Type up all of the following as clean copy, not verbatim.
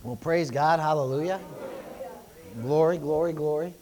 Well, praise God. Hallelujah. Glory, glory, glory.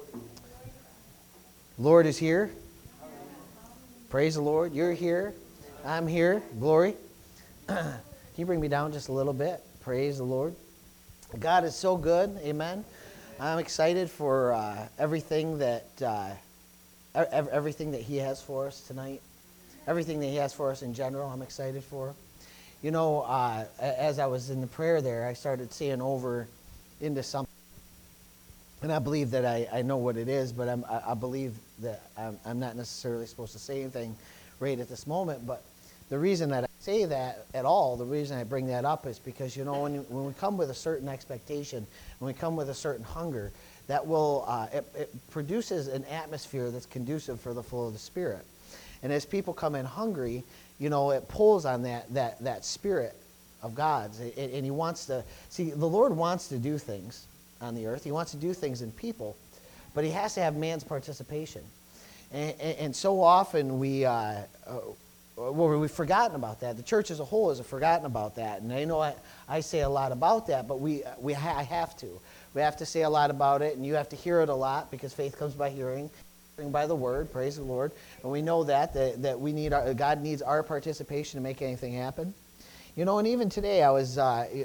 Lord is here. Praise the Lord. You're here. I'm here. Glory. Can you bring me down just a little bit? Praise the Lord. God is so good. Amen. I'm excited for everything that everything that He has for us tonight. Everything that He has for us in general, I'm excited for. You know, as I was in the prayer there, I started seeing over into something. And I believe that I know what it is, but I believe that I'm not necessarily supposed to say anything right at this moment. But the reason that I say that at all, the reason I bring that up is because, you know, when we come with a certain expectation, when we come with a certain hunger, that will, it produces an atmosphere that's conducive for the flow of the Spirit. And as people come in hungry, you know, it pulls on that Spirit of God's. And He wants to, see, the Lord wants to do things on the earth. He wants to do things in people, but He has to have man's participation. And so often we've forgotten about that. The church as a whole has forgotten about that. And I know I say a lot about that, but I have to. We have to say a lot about it, and you have to hear it a lot, because faith comes by hearing by the word. Praise the Lord. And we know that we need God needs our participation to make anything happen. You know, and even today I was,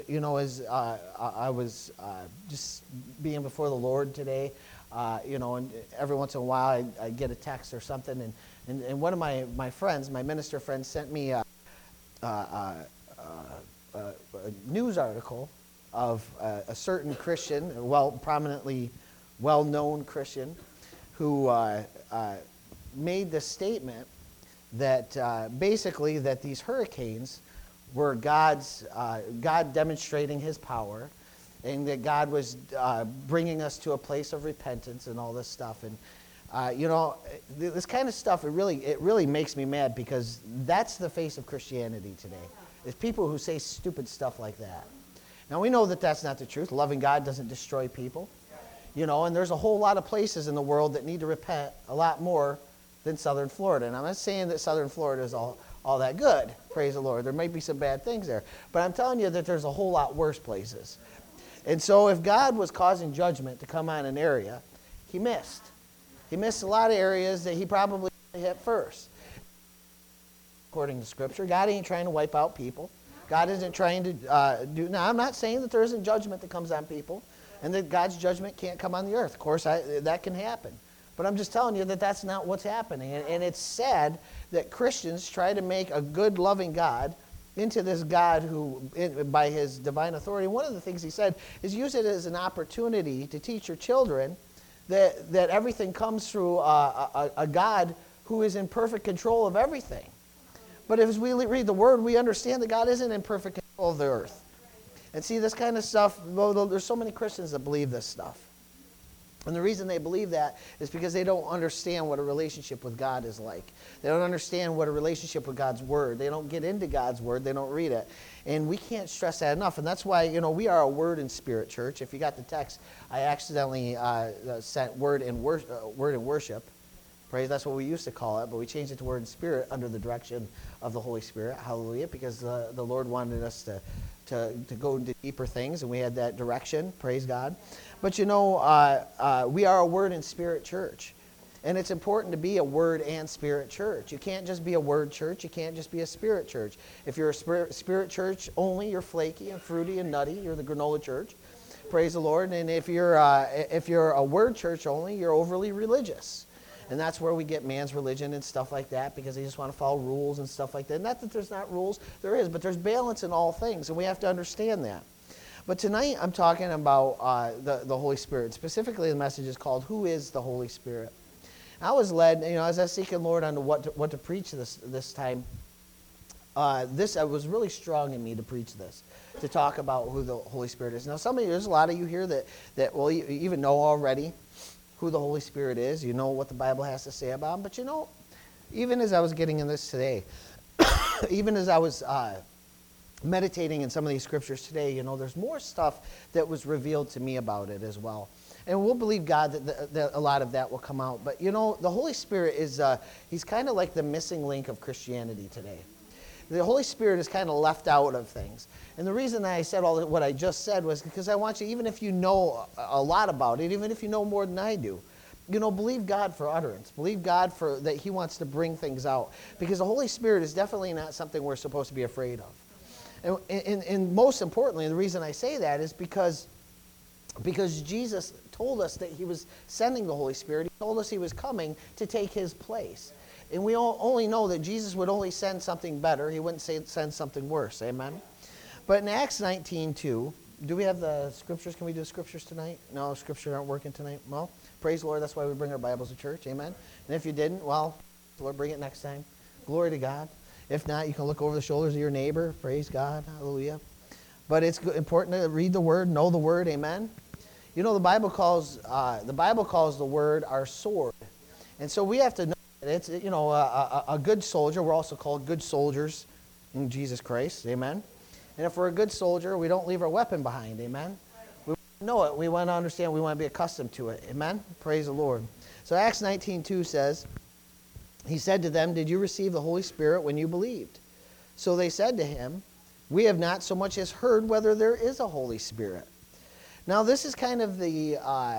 I was just being before the Lord today, you know, and every once in a while I get a text or something, and one of my friends, my minister friends, sent me a news article of a certain Christian, prominently well-known Christian, who made the statement that basically that these hurricanes were God demonstrating His power, and that God was bringing us to a place of repentance and all this stuff. And you know, this kind of stuff, it really makes me mad, because that's the face of Christianity today. Is people who say stupid stuff like that. Now we know that that's not the truth. Loving God doesn't destroy people. You know, and there's a whole lot of places in the world that need to repent a lot more than Southern Florida. And I'm not saying that Southern Florida is all that good. Praise the Lord. There might be some bad things there. But I'm telling you that there's a whole lot worse places. And so if God was causing judgment to come on an area, He missed. He missed a lot of areas that He probably hit first. According to Scripture, God ain't trying to wipe out people. God isn't trying to do... Now, I'm not saying that there isn't judgment that comes on people, and that God's judgment can't come on the earth. Of course, that can happen. But I'm just telling you that that's not what's happening. And it's sad that Christians try to make a good, loving God into this God who, by His divine authority, one of the things He said is use it as an opportunity to teach your children that everything comes through a God who is in perfect control of everything. But as we read the Word, we understand that God isn't in perfect control of the earth. And see, this kind of stuff, there's so many Christians that believe this stuff. And the reason they believe that is because they don't understand what a relationship with God is like. They don't understand what a relationship with God's Word. They don't get into God's Word. They don't read it. And we can't stress that enough. And that's why, you know, we are a Word and Spirit church. If you got the text, I accidentally sent Word and Worship. Praise, that's what we used to call it, but we changed it to Word and Spirit under the direction of the Holy Spirit. Hallelujah, because the Lord wanted us to go into deeper things, and we had that direction. Praise God. But you know, we are a Word and Spirit church. And it's important to be a Word and Spirit church. You can't just be a Word church. You can't just be a Spirit church. If you're a Spirit church only, you're flaky and fruity and nutty. You're the granola church. Praise the Lord. And if you're a Word church only, you're overly religious. And that's where we get man's religion and stuff like that, because they just want to follow rules and stuff like that. Not that there's not rules, there is, but there's balance in all things, and we have to understand that. But tonight I'm talking about the Holy Spirit. Specifically, the message is called, Who is the Holy Spirit? I was led, you know, as I was seeking Lord on what to preach this time, it was really strong in me to preach this, to talk about who the Holy Spirit is. Now, there's a lot of you here that will even know already who the Holy Spirit is. You know what the Bible has to say about Him. But you know, even as I was getting in this today, even as I was meditating in some of these scriptures today, you know, there's more stuff that was revealed to me about it as well. And we'll believe God that a lot of that will come out. But you know, the Holy Spirit is, He's kind of like the missing link of Christianity today. The Holy Spirit is kind of left out of things. And the reason I said all that, what I just said, was because I want you, even if you know a lot about it, even if you know more than I do, believe God for utterance. Believe God for that he wants to bring things out. Because the Holy Spirit is definitely not something we're supposed to be afraid of. And most importantly, the reason I say that is because Jesus told us that he was sending the Holy Spirit. He told us he was coming to take his place. And we only know that Jesus would only send something better. He wouldn't send something worse. Amen? But in Acts 19:2, do we have the scriptures? Can we do the scriptures tonight? No, scriptures aren't working tonight. Well, praise the Lord. That's why we bring our Bibles to church. Amen? And if you didn't, well, Lord, bring it next time. Glory to God. If not, you can look over the shoulders of your neighbor. Praise God. Hallelujah. But it's important to read the Word, know the Word. Amen? The Bible calls the Word our sword. And so we have to know that it's, a good soldier. We're also called good soldiers in Jesus Christ. Amen? And if we're a good soldier, we don't leave our weapon behind. Amen? We want to know it. We want to understand. We want to be accustomed to it. Amen? Praise the Lord. So Acts 19:2 says, he said to them, did you receive the Holy Spirit when you believed? So they said to him, we have not so much as heard whether there is a Holy Spirit. Now this is kind of the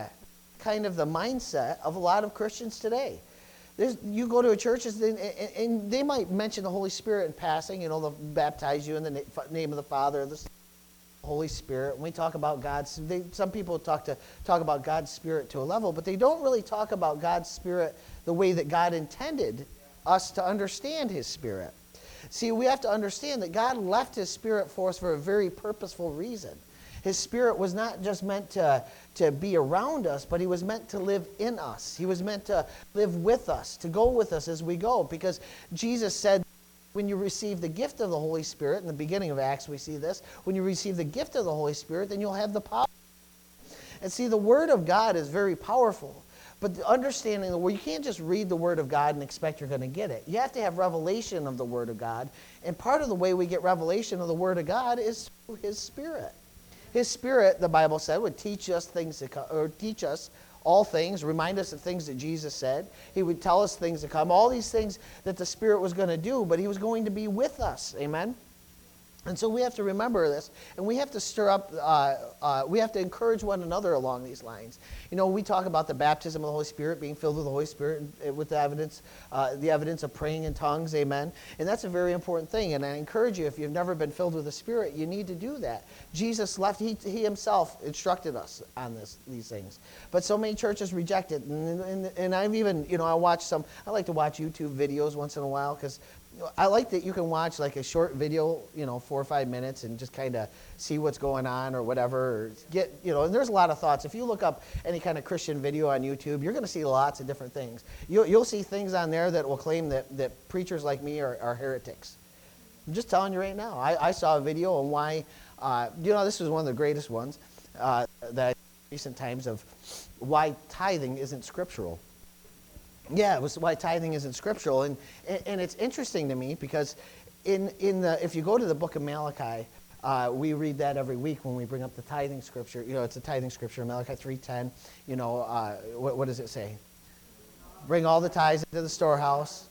mindset of a lot of Christians today. You go to a church and they might mention the Holy Spirit in passing. They'll baptize you in the name of the Father, the Holy Spirit. When we talk about some people talk about God's Spirit to a level, but they don't really talk about God's Spirit the way that God intended us to understand his Spirit. See, we have to understand that God left his Spirit for us for a very purposeful reason. His Spirit was not just meant to be around us, but he was meant to live in us. He was meant to live with us, to go with us as we go. Because Jesus said, when you receive the gift of the Holy Spirit, in the beginning of Acts we see this, when you receive the gift of the Holy Spirit, then you'll have the power. And see, the Word of God is very powerful. But the understanding the Word, you can't just read the Word of God and expect you're going to get it. You have to have revelation of the Word of God. And part of the way we get revelation of the Word of God is through his Spirit. His Spirit, the Bible said, would teach us teach us all things, remind us of things that Jesus said. He would tell us things to come, all these things that the Spirit was going to do, but he was going to be with us. Amen? And so we have to remember this, and we have to stir up, we have to encourage one another along these lines. We talk about the baptism of the Holy Spirit, being filled with the Holy Spirit with the evidence of praying in tongues, amen? And that's a very important thing, and I encourage you, if you've never been filled with the Spirit, you need to do that. Jesus left, he himself instructed us on these things. But so many churches reject it, and I've even, I like to watch YouTube videos once in a while, because I like that you can watch like a short video, 4 or 5 minutes, and just kind of see what's going on or whatever. Or and there's a lot of thoughts. If you look up any kind of Christian video on YouTube, you're going to see lots of different things. You'll see things on there that will claim that preachers like me are heretics. I'm just telling you right now. I saw a video on why, this was one of the greatest ones that in recent times of why tithing isn't scriptural. Yeah, it was why tithing isn't scriptural, and it's interesting to me because if you go to the book of Malachi, we read that every week when we bring up the tithing scripture. It's a tithing scripture, Malachi 3:10. What does it say? Bring all the tithes into the storehouse.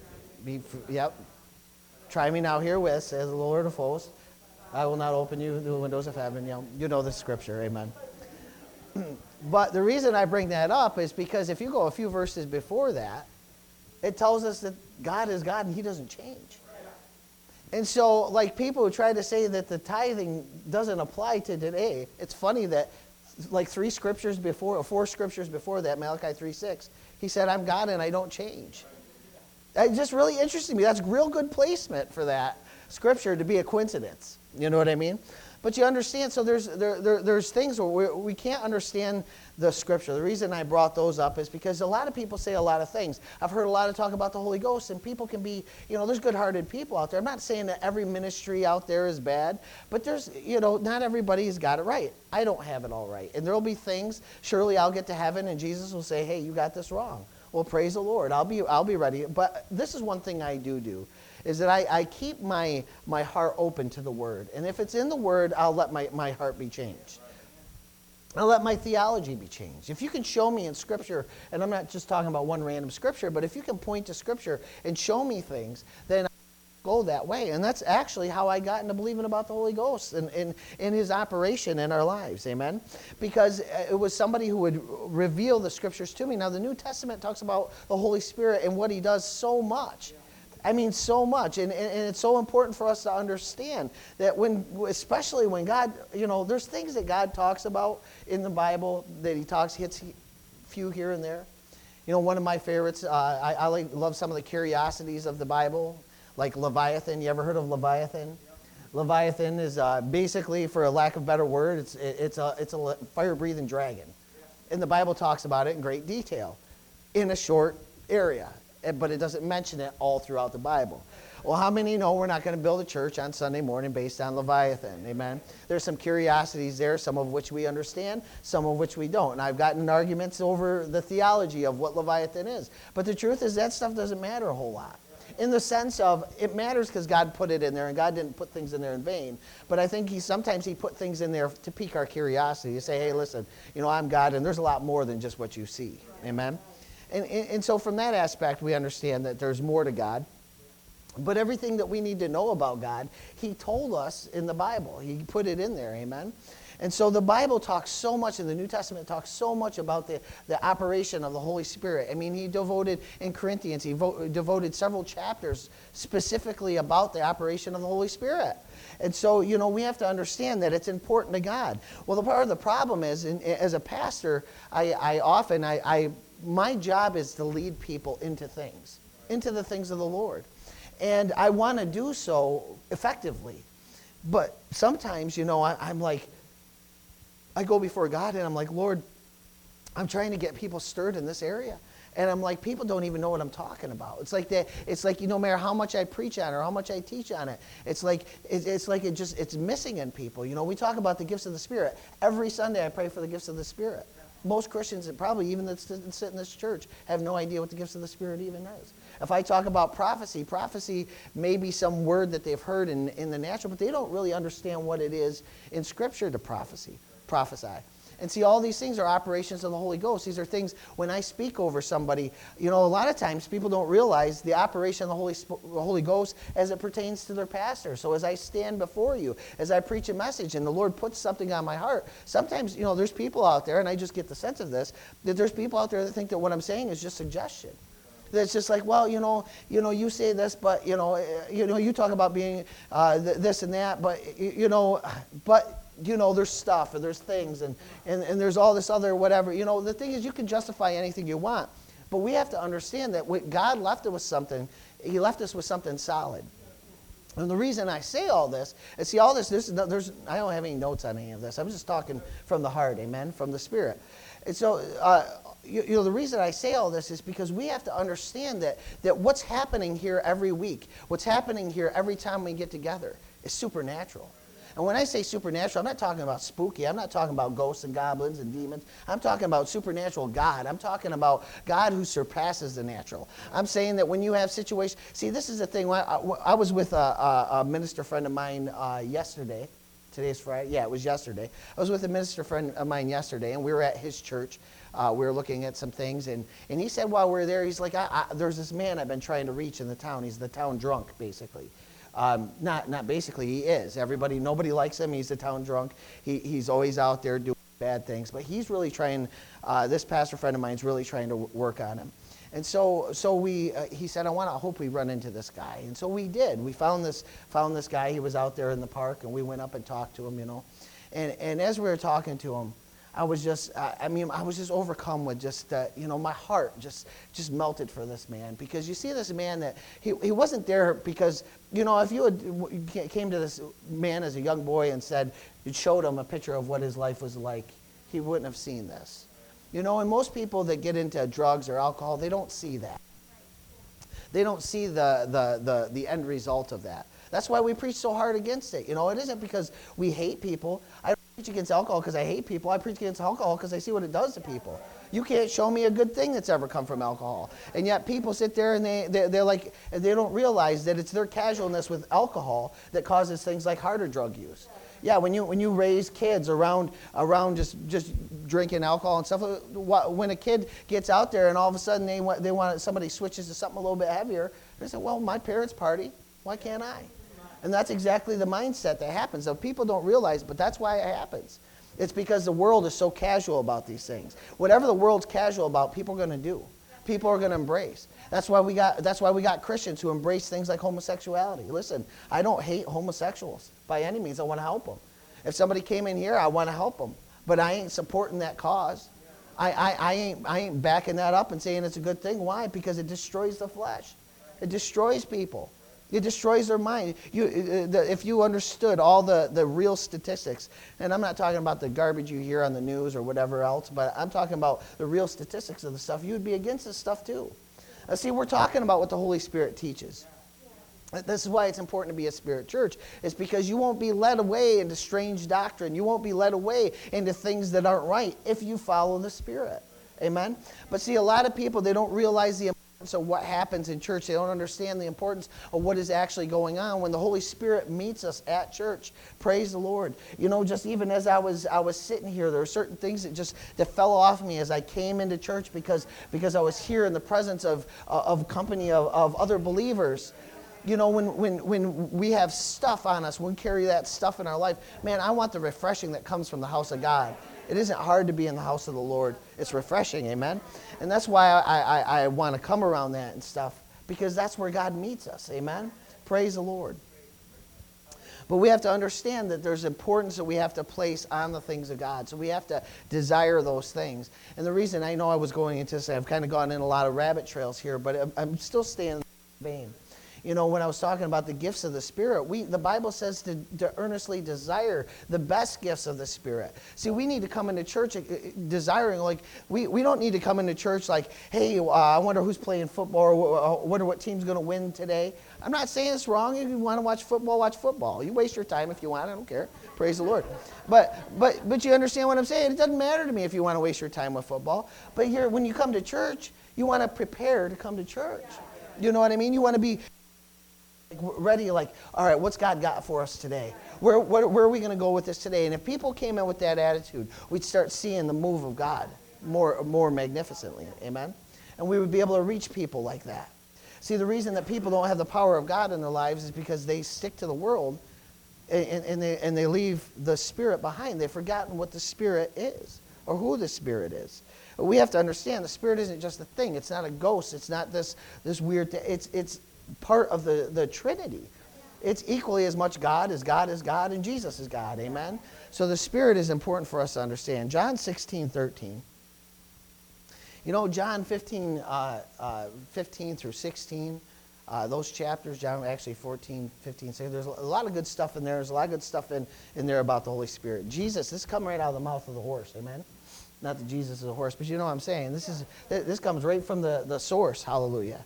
Try me now herewith, says the Lord of hosts. I will not open you the windows of heaven. You know the scripture, amen. But the reason I bring that up is because if you go a few verses before that, it tells us that God is God and he doesn't change. And so, like people who try to say that the tithing doesn't apply to today, it's funny that like 4 scriptures before that, Malachi 3:6, he said, I'm God and I don't change. It just really interested me. That's real good placement for that scripture to be a coincidence. You know what I mean? But you understand, so there's things where we can't understand the scripture. The reason I brought those up is because a lot of people say a lot of things. I've heard a lot of talk about the Holy Ghost, and people can be, there's good-hearted people out there. I'm not saying that every ministry out there is bad, but there's, not everybody's got it right. I don't have it all right. And there'll be things, surely I'll get to heaven, and Jesus will say, hey, you got this wrong. Well, praise the Lord. I'll be ready. But this is one thing I do. Is that I keep my heart open to the Word. And if it's in the Word, I'll let my heart be changed. I'll let my theology be changed. If you can show me in Scripture, and I'm not just talking about one random Scripture, but if you can point to Scripture and show me things, then I'll go that way. And that's actually how I got into believing about the Holy Ghost and his operation in our lives. Amen? Because it was somebody who would reveal the scriptures to me. Now, the New Testament talks about the Holy Spirit and what he does so much. I mean, so much. And it's so important for us to understand that especially when God, there's things that God talks about in the Bible that he hits a few here and there. One of my favorites, I love some of the curiosities of the Bible, like Leviathan. You ever heard of Leviathan? Yep. Leviathan is basically, for a lack of a better word, it's a fire-breathing dragon. Yeah. And the Bible talks about it in great detail in a short area, but it doesn't mention it all throughout the Bible. Well, how many know we're not going to build a church on Sunday morning based on Leviathan? Amen? There's some curiosities there, some of which we understand, some of which we don't. And I've gotten in arguments over the theology of what Leviathan is. But the truth is that stuff doesn't matter a whole lot. In the sense of, it matters because God put it in there, and God didn't put things in there in vain. But I think sometimes he put things in there to pique our curiosity, to say, hey, listen, I'm God, and there's a lot more than just what you see. Amen? And so from that aspect, we understand that there's more to God. But everything that we need to know about God, he told us in the Bible. He put it in there, amen? And so the Bible talks so much, and the New Testament talks so much about the operation of the Holy Spirit. I mean, he devoted, in Corinthians, he devoted several chapters specifically about the operation of the Holy Spirit. And so, we have to understand that it's important to God. Well, the part of the problem is, as a pastor, my job is to lead people into the things of the Lord. And I want to do so effectively. But sometimes, I'm like, I go before God and I'm like, Lord, I'm trying to get people stirred in this area. And I'm like, people don't even know what I'm talking about. It's like no matter how much I preach on it or how much I teach on it, it's missing in people. We talk about the gifts of the Spirit. Every Sunday I pray for the gifts of the Spirit. Most Christians, and probably even that sit in this church, have no idea what the gifts of the Spirit even is. If I talk about prophecy may be some word that they've heard in the natural, but they don't really understand what it is in Scripture to prophesy. And see, all these things are operations of the Holy Ghost. These are things, when I speak over somebody, a lot of times people don't realize the operation of the Holy Ghost as it pertains to their pastor. So as I stand before you, as I preach a message, and the Lord puts something on my heart, sometimes, there's people out there, and I just get the sense of this, that there's people out there that think that what I'm saying is just suggestion. That's just like, well, you say this, but, you talk about being this and that, but, there's stuff and there's things and there's all this other whatever. The thing is, you can justify anything you want, but we have to understand that when God left us with something, he left us with something solid. And the reason I say all this, and see all this, I don't have any notes on any of this. I'm just talking from the heart, amen, from the Spirit. And so, the reason I say all this is because we have to understand that what's happening here every week, what's happening here every time we get together is supernatural. And when I say supernatural, I'm not talking about spooky. I'm not talking about ghosts and goblins and demons. I'm talking about supernatural God. I'm talking about God who surpasses the natural. I'm saying that when you have situations... See, this is the thing. I was with a minister friend of mine yesterday. Today's Friday. Yeah, it was yesterday. I was with a minister friend of mine yesterday, and we were at his church. We were looking at some things, and he said while we were there, he's like, there's this man I've been trying to reach in the town. He's the town drunk, basically. Not basically, he is. Nobody likes him. He's the town drunk. He's always out there doing bad things. But he's really trying, this pastor friend of mine is really trying to work on him. And so he said, I hope we run into this guy. And so we did. We found this guy. He was out there in the park, and we went up and talked to him, And as we were talking to him, I was just overcome with just, my heart just melted for this man. Because you see this man that, he wasn't there because, if you had came to this man as a young boy and showed him a picture of what his life was like, he wouldn't have seen this. And most people that get into drugs or alcohol, they don't see that. They don't see the end result of that. That's why we preach so hard against it. It isn't because we hate people. I don't preach against alcohol because I hate people. I preach against alcohol because I see what it does to people. You can't show me a good thing that's ever come from alcohol. And yet people sit there and they're like, they don't realize that it's their casualness with alcohol that causes things like harder drug use. Yeah, when you raise kids around just drinking alcohol and stuff, when a kid gets out there and all of a sudden they want somebody switches to something a little bit heavier, they say, well, my parents party. Why can't I? And that's exactly the mindset that happens. So people don't realize, but that's why it happens. It's because the world is so casual about these things. Whatever the world's casual about, people are going to do. People are going to embrace. That's why we got Christians who embrace things like homosexuality. Listen, I don't hate homosexuals by any means. I want to help them. If somebody came in here, I want to help them. But I ain't supporting that cause. I ain't backing that up and saying it's a good thing. Why? Because it destroys the flesh. It destroys people. It destroys their mind. If you understood all the real statistics, and I'm not talking about the garbage you hear on the news or whatever else, but I'm talking about the real statistics of the stuff, you would be against this stuff too. See, we're talking about what the Holy Spirit teaches. This is why it's important to be a spirit church. It's because you won't be led away into strange doctrine. You won't be led away into things that aren't right if you follow the Spirit. Amen? But see, a lot of people, they don't realize the importance of what happens in church. They don't understand the importance of what is actually going on when the Holy Spirit meets us at church. Praise the Lord. You know, just even as I was sitting here, there were certain things that fell off me as I came into church because I was here in the presence of company of other believers. You know, when we have stuff on us, when we carry that stuff in our life, man, I want the refreshing that comes from the house of God. It isn't hard to be in the house of the Lord. It's refreshing, amen? And that's why I want to come around that and stuff, because that's where God meets us, amen? Praise the Lord. But we have to understand that there's importance that we have to place on the things of God. So we have to desire those things. And the reason I know I was going into this, I've kind of gone in a lot of rabbit trails here, but I'm still staying in the vein. You know, when I was talking about the gifts of the Spirit, the Bible says to earnestly desire the best gifts of the Spirit. See, we need to come into church desiring, like, we don't need to come into church like, hey, I wonder who's playing football, or I wonder what team's going to win today. I'm not saying it's wrong. If you want to watch football, watch football. You waste your time if you want. I don't care. Praise the Lord. But you understand what I'm saying? It doesn't matter to me if you want to waste your time with football. But here, when you come to church, you want to prepare to come to church. You know what I mean? You want to be ready, like, all right, what's God got for us today? Where are we going to go with this today? And if people came in with that attitude, we'd start seeing the move of God more magnificently. Amen? And we would be able to reach people like that. See, the reason that people don't have the power of God in their lives is because they stick to the world and they leave the Spirit behind. They've forgotten what the Spirit is or who the Spirit is. But we have to understand the Spirit isn't just a thing. It's not a ghost. It's not this weird thing. It's part of the Trinity. It's equally as much God is God and Jesus is God. Amen? So the Spirit is important for us to understand. John 16:13. You know, John 15 through 16, those chapters, John actually 14, 15, 16, there's a lot of good stuff in there. There's a lot of good stuff in there about the Holy Spirit. Jesus, this comes right out of the mouth of the horse. Amen? Not that Jesus is a horse, but you know what I'm saying. This comes right from the source. Hallelujah.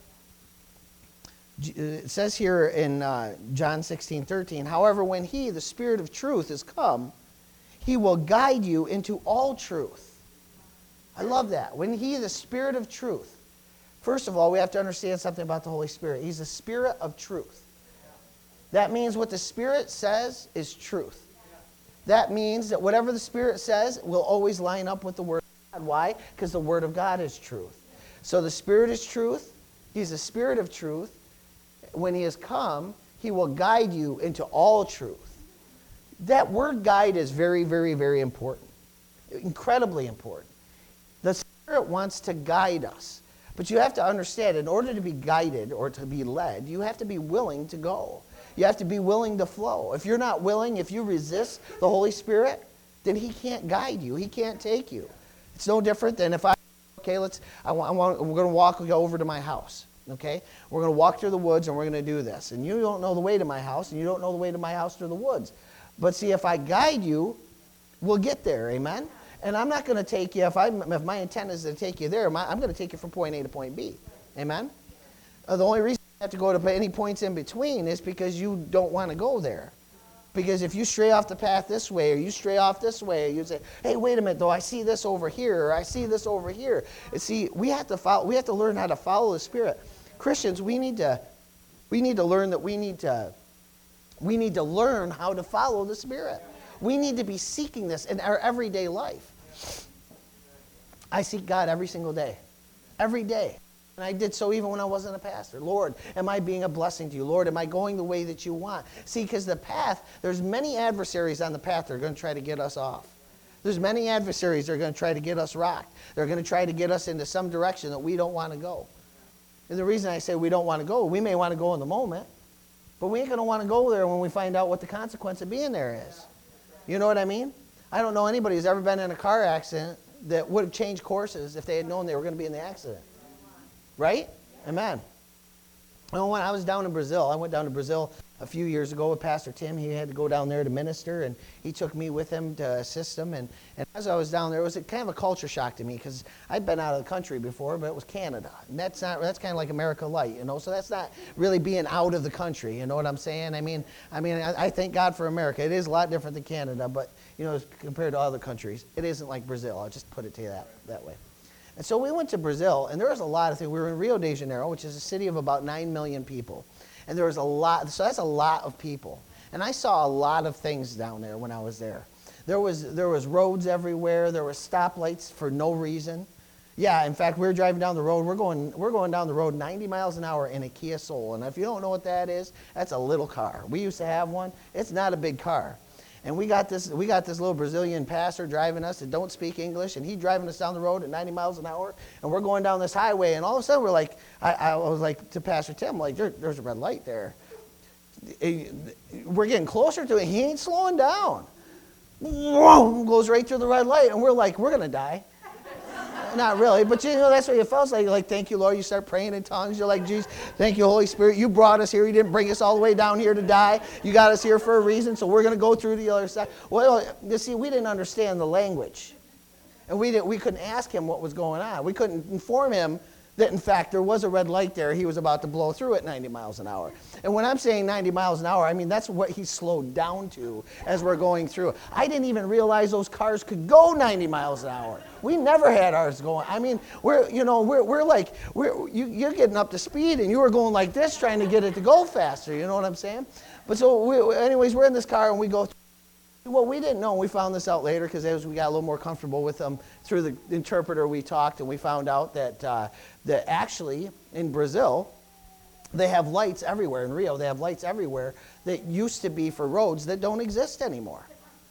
It says here in John 16:13, however, when he, the Spirit of truth, is come, he will guide you into all truth. I love that. When he, the Spirit of truth. First of all, we have to understand something about the Holy Spirit. He's the Spirit of truth. That means what the Spirit says is truth. That means that whatever the Spirit says will always line up with the Word of God. Why? Because the Word of God is truth. So the Spirit is truth. He's the Spirit of truth. When he has come, he will guide you into all truth. That word guide is very, very, very important. Incredibly important. The Spirit wants to guide us. But you have to understand, in order to be guided or to be led, you have to be willing to go. You have to be willing to flow. If you're not willing, if you resist the Holy Spirit, then he can't guide you. He can't take you. It's no different than if we're going to walk over to my house. Okay? We're going to walk through the woods and we're going to do this. And you don't know the way to my house, and you don't know the way to my house through the woods. But see, if I guide you, we'll get there. Amen? And I'm not going to take you, if my intent is to take you there, I'm going to take you from point A to point B. Amen? The only reason you have to go to any points in between is because you don't want to go there. Because if you stray off the path this way, or you stray off this way, you say, hey, wait a minute, though, I see this over here, or I see this over here. And see, we have to learn how to follow the Spirit. Christians, we need to learn that we need to learn how to follow the Spirit. We need to be seeking this in our everyday life. I seek God every single day. Every day. And I did so even when I wasn't a pastor. Lord, am I being a blessing to you? Lord, am I going the way that you want? See, because the path, there's many adversaries on the path that are going to try to get us off. There's many adversaries that are going to try to get us rocked. They're going to try to get us into some direction that we don't want to go. And the reason I say we don't want to go, we may want to go in the moment, but we ain't going to want to go there when we find out what the consequence of being there is. You know what I mean? I don't know anybody who's ever been in a car accident that would have changed courses if they had known they were going to be in the accident. Right? Amen. When I was down in Brazil, I went down to Brazil a few years ago with Pastor Tim. He had to go down there to minister, and he took me with him to assist him. And as I was down there, it was kind of a culture shock to me because I'd been out of the country before, but it was Canada. And that's kind of like America Light, you know. So that's not really being out of the country, you know what I'm saying? I thank God for America. It is a lot different than Canada, but, you know, compared to other countries, it isn't like Brazil. I'll just put it to you that way. And so we went to Brazil, and there was a lot of things. We were in Rio de Janeiro, which is a city of about 9 million people. And there was a lot, so that's a lot of people. And I saw a lot of things down there when I was there. There was roads everywhere. There were stoplights for no reason. Yeah, in fact, we were driving down the road. We're going down the road 90 miles an hour in a Kia Soul. And if you don't know what that is, that's a little car. We used to have one. It's not a big car. And we got this little Brazilian pastor driving us that don't speak English, and he driving us down the road at 90 miles an hour, and we're going down this highway, and all of a sudden we're like, I was like to Pastor Tim, like, there's a red light there. We're getting closer to it. He ain't slowing down. Goes right through the red light, and we're like, we're going to die. Not really, but you know, that's what it felt like. You're like, thank you, Lord. You start praying in tongues. You're like, Jesus, thank you, Holy Spirit. You brought us here. You didn't bring us all the way down here to die. You got us here for a reason, so we're going to go through the other side. Well, you see, we didn't understand the language. And we couldn't ask him what was going on. We couldn't inform him that, in fact, there was a red light there. He was about to blow through at 90 miles an hour. And when I'm saying 90 miles an hour, I mean that's what he slowed down to as we're going through. I didn't even realize those cars could go 90 miles an hour. We never had ours going. I mean, you're getting up to speed, and you were going like this trying to get it to go faster. You know what I'm saying? But so, anyways, we're in this car, and we go through. Well, we didn't know. We found this out later because as we got a little more comfortable with them through the interpreter, we talked, and we found out that actually in Brazil, they have lights everywhere. In Rio, they have lights everywhere that used to be for roads that don't exist anymore.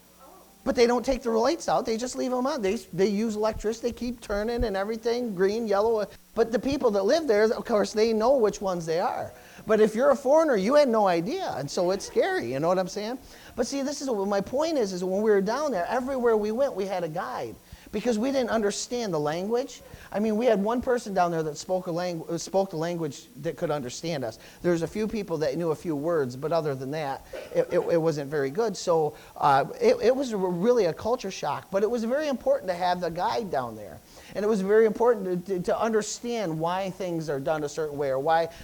But they don't take the lights out. They just leave them on. They use electricity. They keep turning and everything, green, yellow. But the people that live there, of course, they know which ones they are. But if you're a foreigner, you had no idea. And so it's scary. You know what I'm saying? But see, this is what my point is when we were down there, everywhere we went, we had a guide. Because we didn't understand the language. I mean, we had one person down there that spoke the language that could understand us. There's a few people that knew a few words, but other than that, it wasn't very good. So it was really a culture shock. But it was very important to have the guide down there. And it was very important to understand why things are done a certain way, or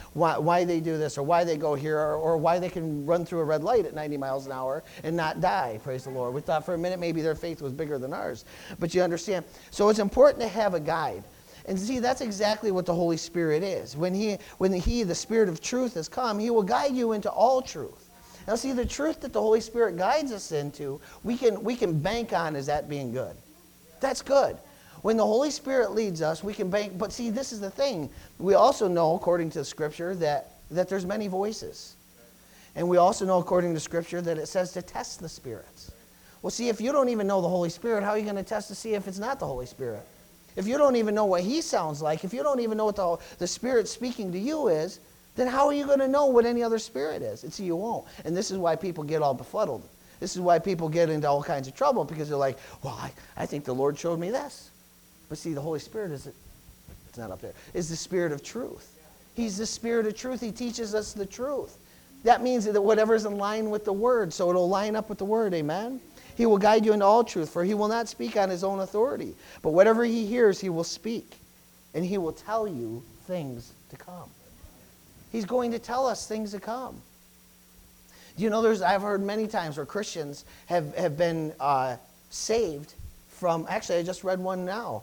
why they do this, or why they go here, or why they can run through a red light at 90 miles an hour and not die, praise the Lord. We thought for a minute maybe their faith was bigger than ours. But you understand. So it's important to have a guide. And see, that's exactly what the Holy Spirit is. When he, the Spirit of truth, has come, he will guide you into all truth. Now see, the truth that the Holy Spirit guides us into, we can bank on as that being good. That's good. When the Holy Spirit leads us, we can bank. But see, this is the thing. We also know, according to the Scripture, that there's many voices. And we also know, according to Scripture, that it says to test the spirits. Well, see, if you don't even know the Holy Spirit, how are you going to test to see if it's not the Holy Spirit? If you don't even know what he sounds like, if you don't even know what the Spirit speaking to you is, then how are you going to know what any other spirit is? And see, you won't. And this is why people get all befuddled. This is why people get into all kinds of trouble, because they're like, well, I think the Lord showed me this. But see, the Holy Spirit it's not up there, is the Spirit of truth. He's the Spirit of truth. He teaches us the truth. That means that whatever's in line with the Word, so it'll line up with the Word, amen? He will guide you into all truth, for he will not speak on his own authority. But whatever he hears, he will speak. And he will tell you things to come. He's going to tell us things to come. You know, I've heard many times where Christians have been saved from, actually I just read one now.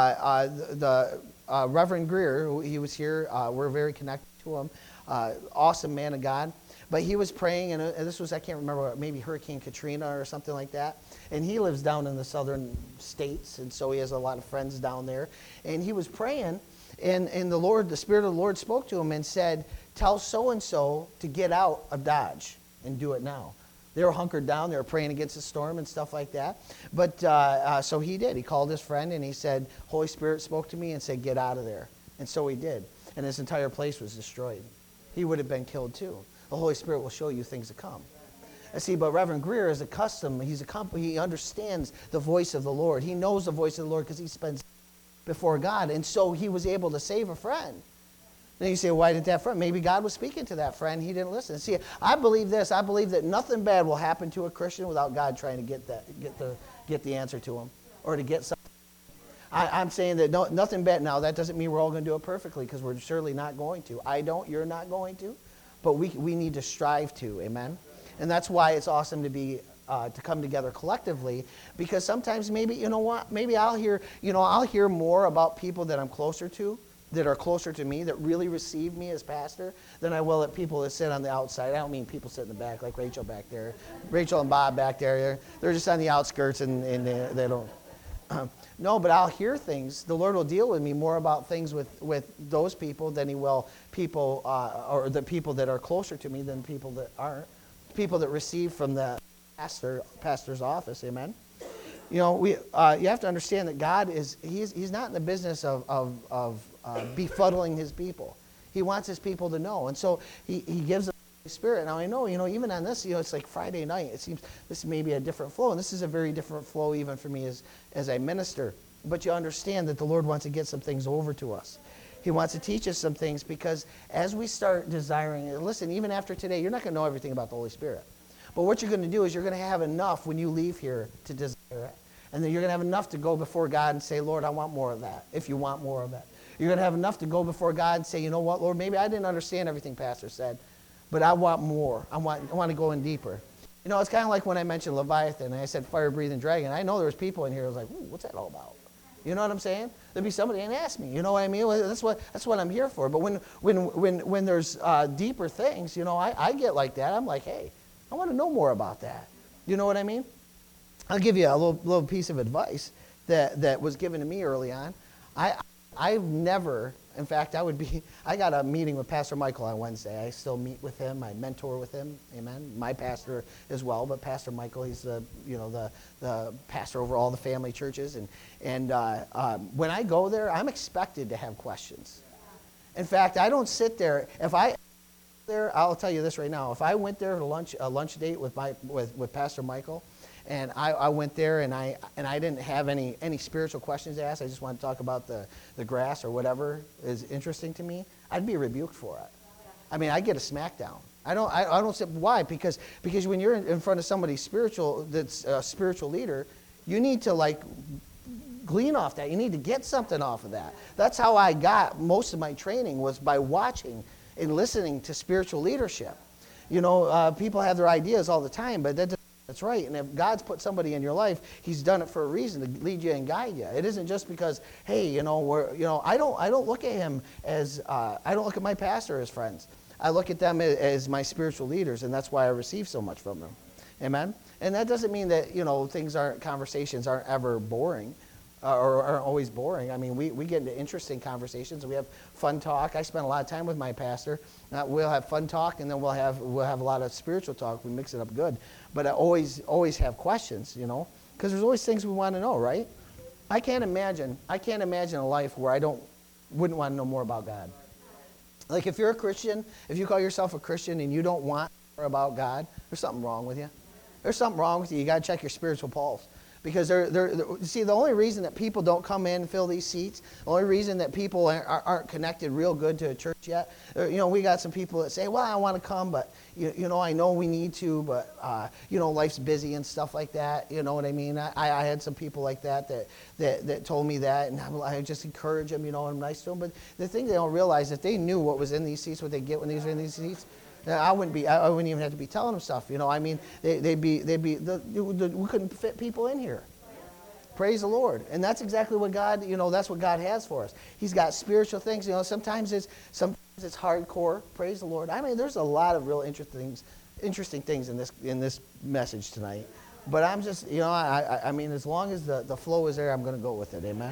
The Reverend Greer, he was here, we're very connected to him. Awesome man of God. But he was praying, and this was, I can't remember, maybe Hurricane Katrina or something like that. And he lives down in the southern states, and so he has a lot of friends down there. And he was praying, And the Spirit of the Lord spoke to him and said, tell so-and-so to get out of Dodge and do it now. They were hunkered down. They were praying against the storm and stuff like that. But so he did. He called his friend and he said, Holy Spirit spoke to me and said, get out of there. And so he did. And his entire place was destroyed. He would have been killed too. The Holy Spirit will show you things to come. See, but Reverend Greer is accustomed. He understands the voice of the Lord. He knows the voice of the Lord because he spends before God. And so he was able to save a friend. Then you say, why did that friend? Maybe God was speaking to that friend. He didn't listen. See, I believe this. I believe that nothing bad will happen to a Christian without God trying to get the answer to him or to get something. I'm saying that nothing bad. Now, that doesn't mean we're all going to do it perfectly because we're surely not going to. I don't. You're not going to. But we need to strive to. Amen? And that's why it's awesome to be to come together collectively, because sometimes maybe, you know what, maybe I'll hear more about people that I'm closer to, that are closer to me, that really receive me as pastor, than I will at people that sit on the outside. I don't mean people sit in the back like Rachel back there. Rachel and Bob back there, they're just on the outskirts and they don't. No, but I'll hear things. The Lord will deal with me more about things with those people than he will people, or the people that are closer to me than people that aren't. People that receive from the pastor's office. Amen. You know, you have to understand that God he's not in the business of befuddling his people. He wants his people to know, and so he gives them the Spirit. Now I know, even on this, it's like Friday night. It seems this may be a different flow, and this is a very different flow even for me as I minister. But you understand that the Lord wants to get some things over to us. He wants to teach us some things, because as we start desiring it, listen, even after today, you're not going to know everything about the Holy Spirit. But what you're going to do is you're going to have enough when you leave here to desire it. And then you're going to have enough to go before God and say, Lord, I want more of that, if you want more of that. You're going to have enough to go before God and say, you know what, Lord, maybe I didn't understand everything Pastor said, but I want more. I want to go in deeper. It's kind of like when I mentioned Leviathan and I said fire-breathing dragon. I know there was people in here who was like, what's that all about? You know what I'm saying? There'd be somebody and ask me. You know what I mean? That's what I'm here for. But when there's deeper things, I get like that. I'm like, hey, I want to know more about that. You know what I mean? I'll give you a little piece of advice that was given to me early on. I've never, in fact, I got a meeting with Pastor Michael on Wednesday. I still meet with him. I mentor with him. Amen. My pastor as well, but Pastor Michael, he's the pastor over all the family churches. And when I go there, I'm expected to have questions. In fact, I don't sit there. I'll tell you this right now. If I went there to a lunch date with Pastor Michael, and I went there and I didn't have any spiritual questions to ask, I just wanted to talk about the grass or whatever is interesting to me, I'd be rebuked for it. I mean, I get a smackdown. I don't say why, because when you're in front of somebody spiritual that's a spiritual leader, you need to glean off that. You need to get something off of that. That's how I got most of my training, was by watching and listening to spiritual leadership. People have their ideas all the time, but that's right. And if God's put somebody in your life, he's done it for a reason, to lead you and guide you. It isn't just because, hey, I don't look at him as, I don't look at my pastor as friends. I look at them as my spiritual leaders, and that's why I receive so much from them. Amen? And that doesn't mean that, conversations aren't ever boring. Or aren't always boring. I mean, we get into interesting conversations. We have fun talk. I spend a lot of time with my pastor. We'll have fun talk, and then we'll have a lot of spiritual talk. We mix it up good. But I always have questions, because there's always things we want to know, right? I can't imagine a life where I wouldn't want to know more about God. Like, if you're a Christian, if you call yourself a Christian and you don't want more about God, there's something wrong with you. There's something wrong with you. You got to check your spiritual pulse. Because see, the only reason that people don't come in and fill these seats, the only reason that people aren't connected real good to a church yet, we got some people that say, well, I want to come, but, I know we need to, but, life's busy and stuff like that. You know what I mean? I had some people like that told me that, and I just encourage them, I'm nice to them. But the thing they don't realize, if they knew what was in these seats, what they get when these are in these seats, I wouldn't even have to be telling them stuff. I mean, we couldn't fit people in here. Praise the Lord. And that's exactly what God, that's what God has for us. He's got spiritual things. Sometimes it's hardcore. Praise the Lord. I mean, there's a lot of real interesting things in this message tonight. But I'm just, I mean, as long as the flow is there, I'm going to go with it. Amen.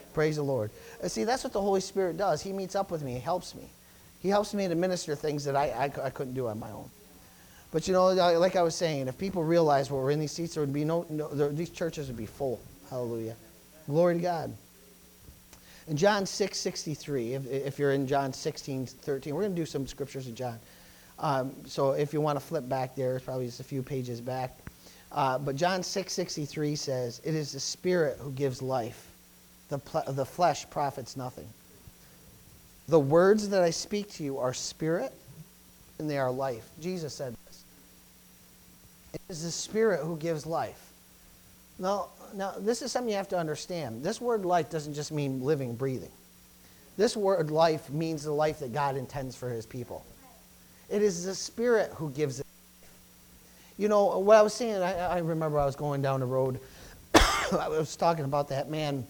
Praise the Lord. See, that's what the Holy Spirit does. He meets up with me. He helps me. He helps me to minister things that I couldn't do on my own. But, like I was saying, if people realized what we're in these seats, there would be these churches would be full. Hallelujah. Glory to God. In John 6:63, if you're in John 16:13, we're going to do some scriptures in John. So if you want to flip back there, it's probably just a few pages back. But John 6:63 says, "It is the Spirit who gives life. The flesh profits nothing. The words that I speak to you are spirit, and they are life." Jesus said this. It is the Spirit who gives life. Now, this is something you have to understand. This word life doesn't just mean living, breathing. This word life means the life that God intends for his people. It is the Spirit who gives it life. What I was saying, I remember I was going down the road. I was talking about that man,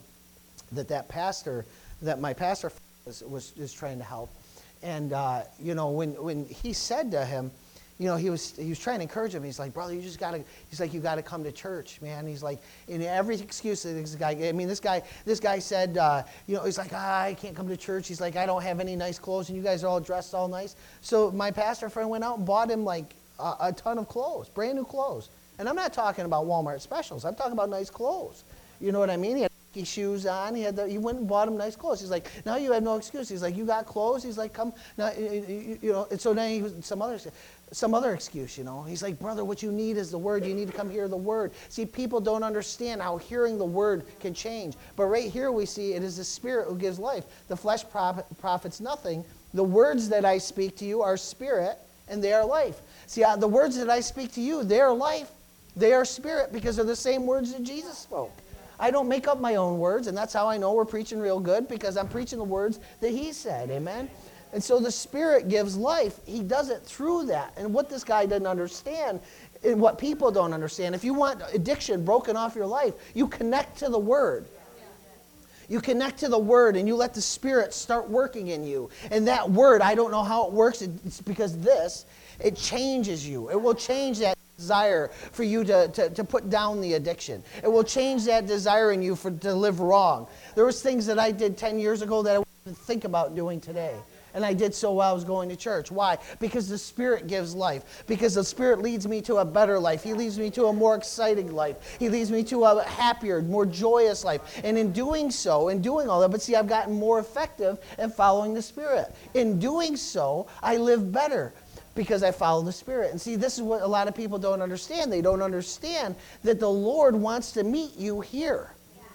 that my pastor was trying to help. And, when he said to him, he was trying to encourage him. He's like, "Brother, you got to come to church, man." He's like, in every excuse that this guy said, he's like, "I can't come to church." He's like, "I don't have any nice clothes, and you guys are all dressed all nice." So my pastor friend went out and bought him like a ton of clothes, brand new clothes. And I'm not talking about Walmart specials. I'm talking about nice clothes. You know what I mean? He had Nike shoes on. He went and bought him nice clothes. He's like, "Now you have no excuse." He's like, "You got clothes?" He's like, "Come." Now, and so then he was some other excuse, He's like, "Brother, what you need is the word. You need to come hear the word." See, people don't understand how hearing the word can change. But right here we see it is the Spirit who gives life. The flesh profits nothing. The words that I speak to you are spirit, and they are life. See, the words that I speak to you, they are life. They are spirit, because they're the same words that Jesus spoke. I don't make up my own words, and that's how I know we're preaching real good, because I'm preaching the words that he said. Amen? And so the Spirit gives life. He does it through that. And what this guy didn't understand, and what people don't understand, if you want addiction broken off your life, you connect to the Word. You connect to the Word, and you let the Spirit start working in you. And that Word, I don't know how it works. It's because it changes you. It will change that desire for you to put down the addiction. It will change that desire in you to live wrong. There was things that I did 10 years ago that I wouldn't even think about doing today. And I did so while I was going to church. Why? Because the Spirit gives life. Because the Spirit leads me to a better life. He leads me to a more exciting life. He leads me to a happier, more joyous life. And in doing so, in doing all that, but see, I've gotten more effective at following the Spirit. In doing so, I live better because I follow the Spirit. And see, this is what a lot of people don't understand. They don't understand that the Lord wants to meet you here.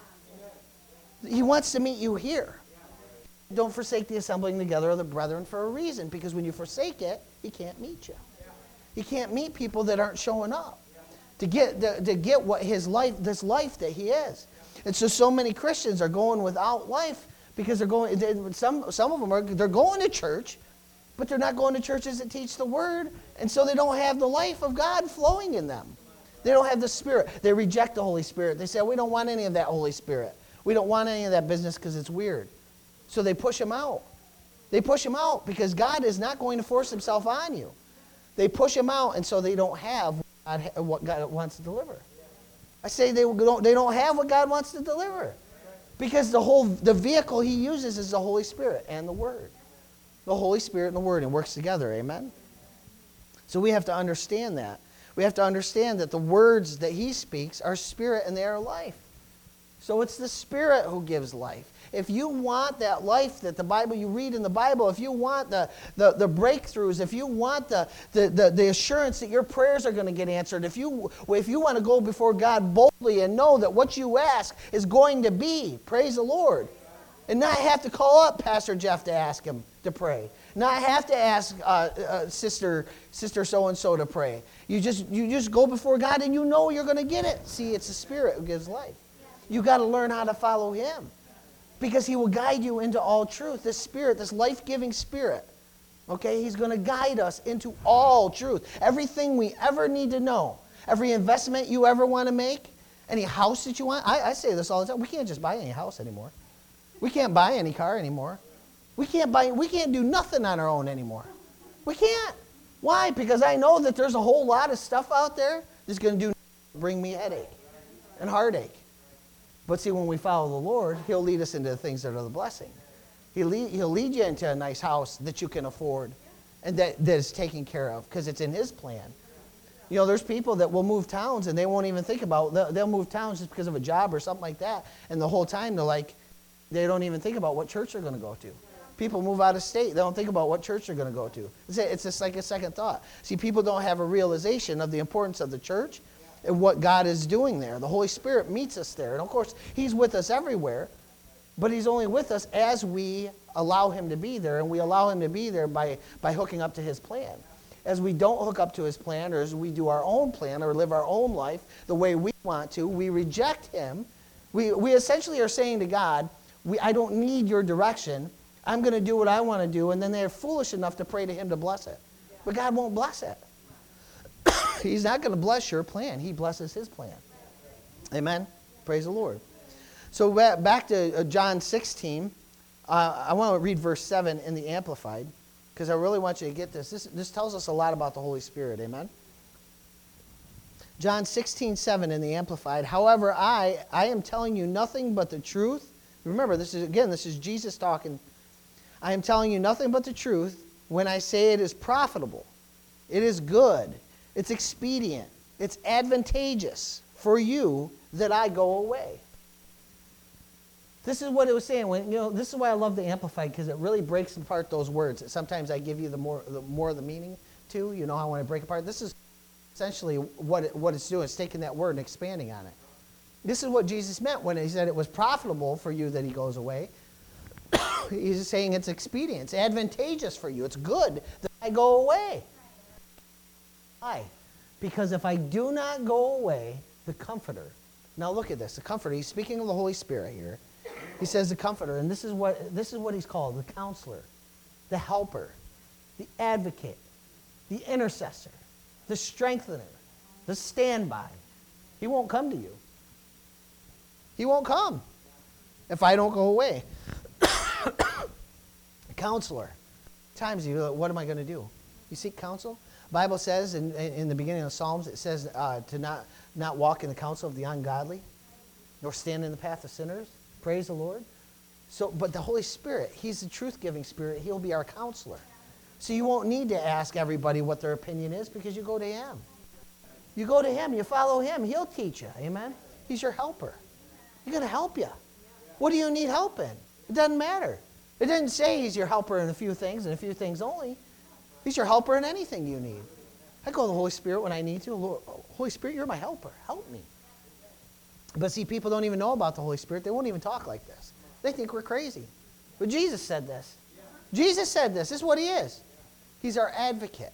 He wants to meet you here. Don't forsake the assembling together of the brethren for a reason, because when you forsake it, he can't meet you. He can't meet people that aren't showing up to get what his life, this life that he is. And so many Christians are going without life because they're going. Some of them they're going to church, but they're not going to churches that teach the word, and so they don't have the life of God flowing in them. They don't have the Spirit. They reject the Holy Spirit. They say, "We don't want any of that Holy Spirit. We don't want any of that business because it's weird." So they push him out. They push him out because God is not going to force himself on you. They push him out, and so they don't have what God wants to deliver. I say they don't have what God wants to deliver, because the vehicle he uses is the Holy Spirit and the Word. The Holy Spirit and the Word, and works together. Amen? So we have to understand that. We have to understand that the words that he speaks are spirit and they are life. So it's the Spirit who gives life. If you want that life that you read in the Bible, if you want the breakthroughs, if you want the assurance that your prayers are going to get answered, if you want to go before God boldly and know that what you ask is going to be, praise the Lord, and not have to call up Pastor Jeff to ask him to pray, not have to ask sister so-and-so to pray. You just go before God and you know you're going to get it. See, it's the Spirit who gives life. You got to learn how to follow him, because he will guide you into all truth. This Spirit, this life-giving Spirit, okay, he's going to guide us into all truth. Everything we ever need to know, every investment you ever want to make, any house that you want. I say this all the time. We can't just buy any house anymore. We can't buy any car anymore. We can't do nothing on our own anymore. We can't. Why? Because I know that there's a whole lot of stuff out there that's going to bring me headache and heartache. But see, when we follow the Lord, he'll lead us into the things that are the blessing. He'll lead you into a nice house that you can afford and that is taken care of because it's in his plan. You know, there's people that will move towns and they won't even think about, they'll move towns just because of a job or something like that. And the whole time they don't even think about what church they're going to go to. People move out of state. They don't think about what church they're going to go to. It's just like a second thought. See, people don't have a realization of the importance of the church and what God is doing there. The Holy Spirit meets us there. And of course, he's with us everywhere, but he's only with us as we allow him to be there. And we allow him to be there by hooking up to his plan. As we don't hook up to his plan, or as we do our own plan or live our own life the way we want to, we reject him. We essentially are saying to God, I don't need your direction. I'm going to do what I want to do. And then they're foolish enough to pray to him to bless it. But God won't bless it. He's not going to bless your plan. He blesses his plan. Amen? Praise the Lord. So back to John 16. I want to read verse 7 in the Amplified, because I really want you to get this. This tells us a lot about the Holy Spirit. Amen? John 16:7 in the Amplified. However, I am telling you nothing but the truth. Remember, this is Jesus talking. I am telling you nothing but the truth when I say it is profitable. It is good. It's expedient. It's advantageous for you that I go away. This is what it was saying. This is why I love the Amplified, because it really breaks apart those words. Sometimes I give you the more of the meaning to. You know how when I break apart. This is essentially what it's doing. It's taking that word and expanding on it. This is what Jesus meant when he said it was profitable for you that he goes away. He's saying it's expedient. It's advantageous for you. It's good that I go away. Why? Because if I do not go away, the Comforter. Now look at this. The Comforter. He's speaking of the Holy Spirit here. He says the Comforter, and this is what he's called: the Counselor, the Helper, the Advocate, the Intercessor, the Strengthener, the Standby. He won't come to you. He won't come if I don't go away. Counselor. Times you, what am I going to do? You seek counsel? Bible says in the beginning of Psalms, it says to not walk in the counsel of the ungodly, nor stand in the path of sinners. Praise the Lord. But the Holy Spirit, he's the truth-giving Spirit. He'll be our counselor. So you won't need to ask everybody what their opinion is, because you go to him. You go to him. You follow him. He'll teach you. Amen? He's your helper. He's going to help you. What do you need help in? It doesn't matter. It didn't say he's your helper in a few things and a few things only. He's your helper in anything you need. I go to the Holy Spirit when I need to. Lord, Holy Spirit, you're my helper. Help me. But see, people don't even know about the Holy Spirit. They won't even talk like this. They think we're crazy. But Jesus said this. Jesus said this. This is what he is. He's our advocate.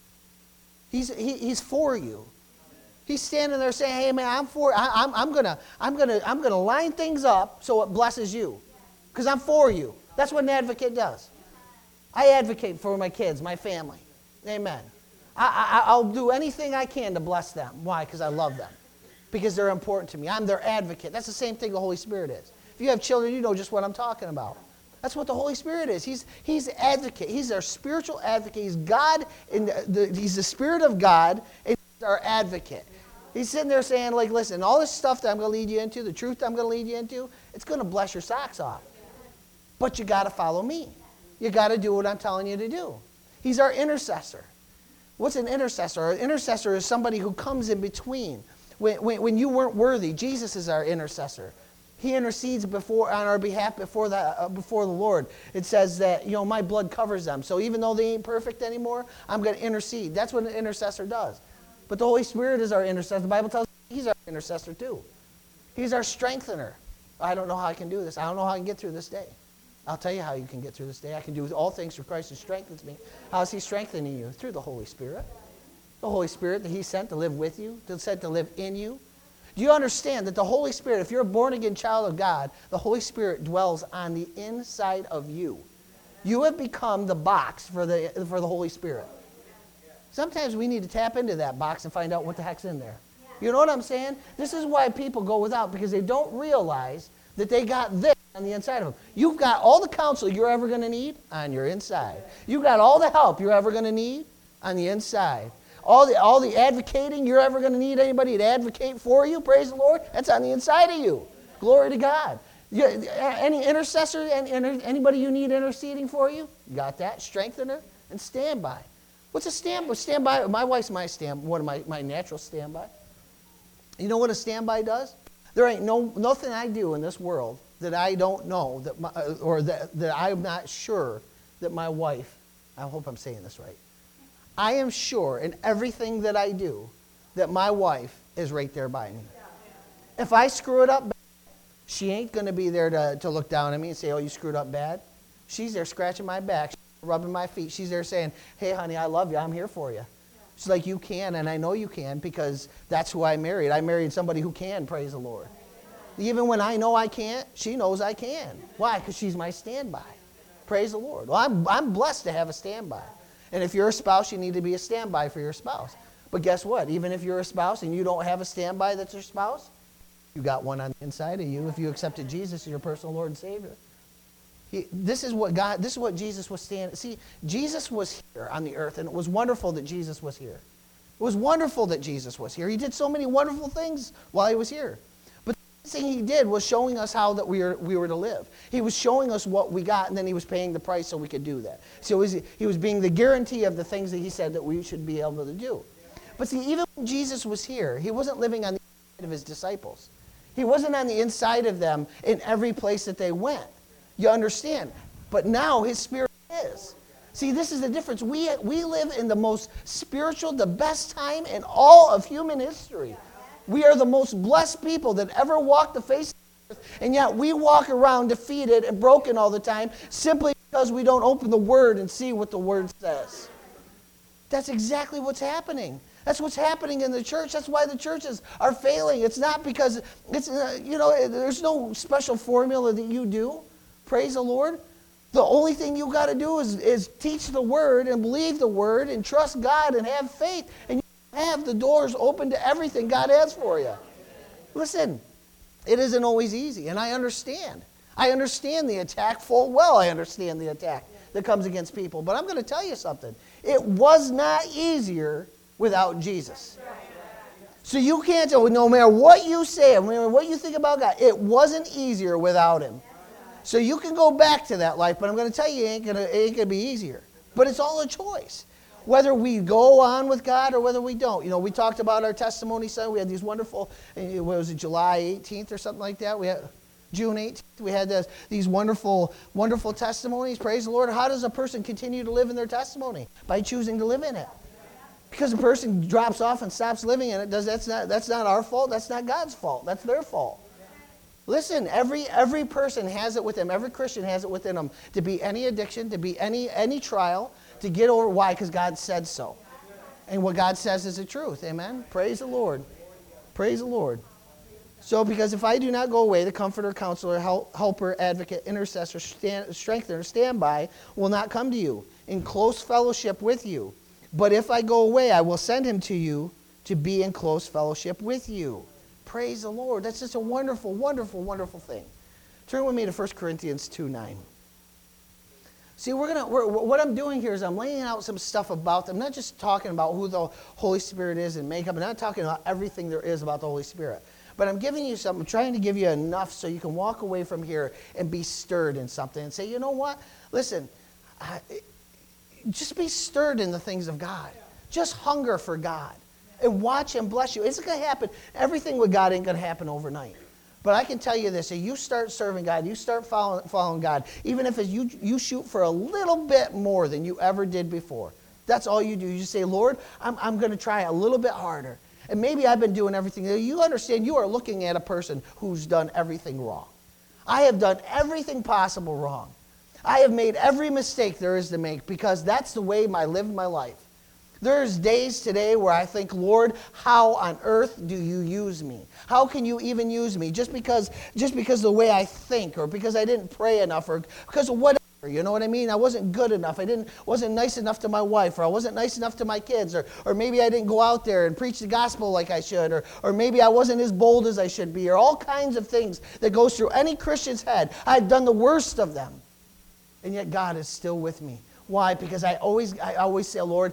He's for you. He's standing there saying, "Hey man, I'm gonna line things up so it blesses you, because I'm for you." That's what an advocate does. I advocate for my kids, my family. Amen. I'll do anything I can to bless them. Why? Because I love them. Because they're important to me. I'm their advocate. That's the same thing the Holy Spirit is. If you have children, you know just what I'm talking about. That's what the Holy Spirit is. He's advocate. He's our spiritual advocate. He's God. He's the Spirit of God, and he's our advocate. He's sitting there saying, like, listen, all this stuff that I'm going to lead you into, the truth that I'm going to lead you into, it's going to bless your socks off. But you got to follow me. You got to do what I'm telling you to do. He's our intercessor. What's an intercessor? An intercessor is somebody who comes in between. When you weren't worthy, Jesus is our intercessor. He intercedes on our behalf before the Lord. It says that, my blood covers them. So even though they ain't perfect anymore, I'm going to intercede. That's what an intercessor does. But the Holy Spirit is our intercessor. The Bible tells us he's our intercessor too. He's our strengthener. I don't know how I can do this. I don't know how I can get through this day. I'll tell you how you can get through this day. I can do all things through Christ who strengthens me. How is he strengthening you? Through the Holy Spirit. The Holy Spirit that he sent to live with you, sent to live in you. Do you understand that the Holy Spirit, if you're a born-again child of God, the Holy Spirit dwells on the inside of you. You have become the box for the Holy Spirit. Sometimes we need to tap into that box and find out what the heck's in there. You know what I'm saying? This is why people go without, because they don't realize that they got this on the inside of them. You've got all the counsel you're ever going to need on your inside. You've got all the help you're ever going to need on the inside. All the advocating you're ever going to need anybody to advocate for you, praise the Lord, that's on the inside of you. Glory to God. Any intercessor, anybody you need interceding for you? You got that? Strengthener and standby. What's a standby? Standby. My wife's one of my natural standby. You know what a standby does? There ain't nothing I do in this world that I don't know that I'm not sure that my wife. I hope I'm saying this right. I am sure in everything that I do that my wife is right there by me. If I screw it up, she ain't going to be there to look down at me and say, oh, you screwed up bad. She's there scratching my back, rubbing my feet. She's there saying, hey, honey, I love you. I'm here for you. She's like, you can, and I know you can because that's who I married. I married somebody who can, praise the Lord. Even when I know I can't, she knows I can. Why? Because she's my standby. Praise the Lord. Well, I'm blessed to have a standby. And if you're a spouse, you need to be a standby for your spouse. But guess what? Even if you're a spouse and you don't have a standby that's your spouse, you got one on the inside of you if you accepted Jesus as your personal Lord and Savior. This is what Jesus was standing. See, Jesus was here on the earth, and it was wonderful that Jesus was here. It was wonderful that Jesus was here. He did so many wonderful things while he was here. But the thing he did was showing us how that we were to live. He was showing us what we got, and then he was paying the price so we could do that. So he was being the guarantee of the things that he said that we should be able to do. But see, even when Jesus was here, he wasn't living on the inside of his disciples. He wasn't on the inside of them in every place that they went. You understand? But now his Spirit is. See, this is the difference. We live in the most spiritual, the best time in all of human history. We are the most blessed people that ever walked the face of the earth, and yet we walk around defeated and broken all the time simply because we don't open the Word and see what the Word says. That's exactly what's happening. That's what's happening in the church. That's why the churches are failing. It's not because there's no special formula that you do. Praise the Lord. The only thing you got to do is teach the Word and believe the Word and trust God and have faith. And you have the doors open to everything God has for you. Listen, it isn't always easy, and I understand. I understand the attack full well. I understand the attack that comes against people. But I'm going to tell you something. It was not easier without Jesus. So you can't tell, no matter what you say, no matter what you think about God, it wasn't easier without him. So you can go back to that life, but I'm going to tell you it ain't gonna be easier. But it's all a choice. Whether we go on with God or whether we don't. You know, we talked about our testimony Sunday. We had these wonderful, what was it, July 18th or something like that? We had June 18th. We had these wonderful, wonderful testimonies. Praise the Lord. How does a person continue to live in their testimony? By choosing to live in it. Because a person drops off and stops living in it, that's not our fault. That's not God's fault. That's their fault. Listen, every person has it with them. Every Christian has it within them to be any addiction, to be any trial, to get over. Why? Because God said so. And what God says is the truth. Amen? Praise the Lord. Praise the Lord. So, because if I do not go away, the comforter, counselor, helper, advocate, intercessor, strengthener, standby will not come to you in close fellowship with you. But if I go away, I will send him to you to be in close fellowship with you. Praise the Lord. That's just a wonderful, wonderful, wonderful thing. Turn with me to 1 Corinthians 2:9. See, what I'm doing here is I'm laying out some stuff about them. I'm not just talking about who the Holy Spirit is and makeup. I'm not talking about everything there is about the Holy Spirit. But I'm giving you something. I'm trying to give you enough so you can walk away from here and be stirred in something and say, you know what? Listen, just be stirred in the things of God. Just hunger for God. And watch him bless you. It's going to happen. Everything with God ain't going to happen overnight. But I can tell you this. If you start serving God, you start following God, even if you shoot for a little bit more than you ever did before. That's all you do. You just say, Lord, I'm going to try a little bit harder. And maybe I've been doing everything. You understand, you are looking at a person who's done everything wrong. I have done everything possible wrong. I have made every mistake there is to make because that's the way I live my life. There's days today where I think, Lord, how on earth do you use me? How can you even use me? Just because the way I think, or because I didn't pray enough, or because of whatever, you know what I mean? I wasn't good enough. Wasn't nice enough to my wife, or I wasn't nice enough to my kids, or maybe I didn't go out there and preach the gospel like I should, or maybe I wasn't as bold as I should be, or all kinds of things that goes through any Christian's head. I've done the worst of them. And yet God is still with me. Why? Because I always say, Lord,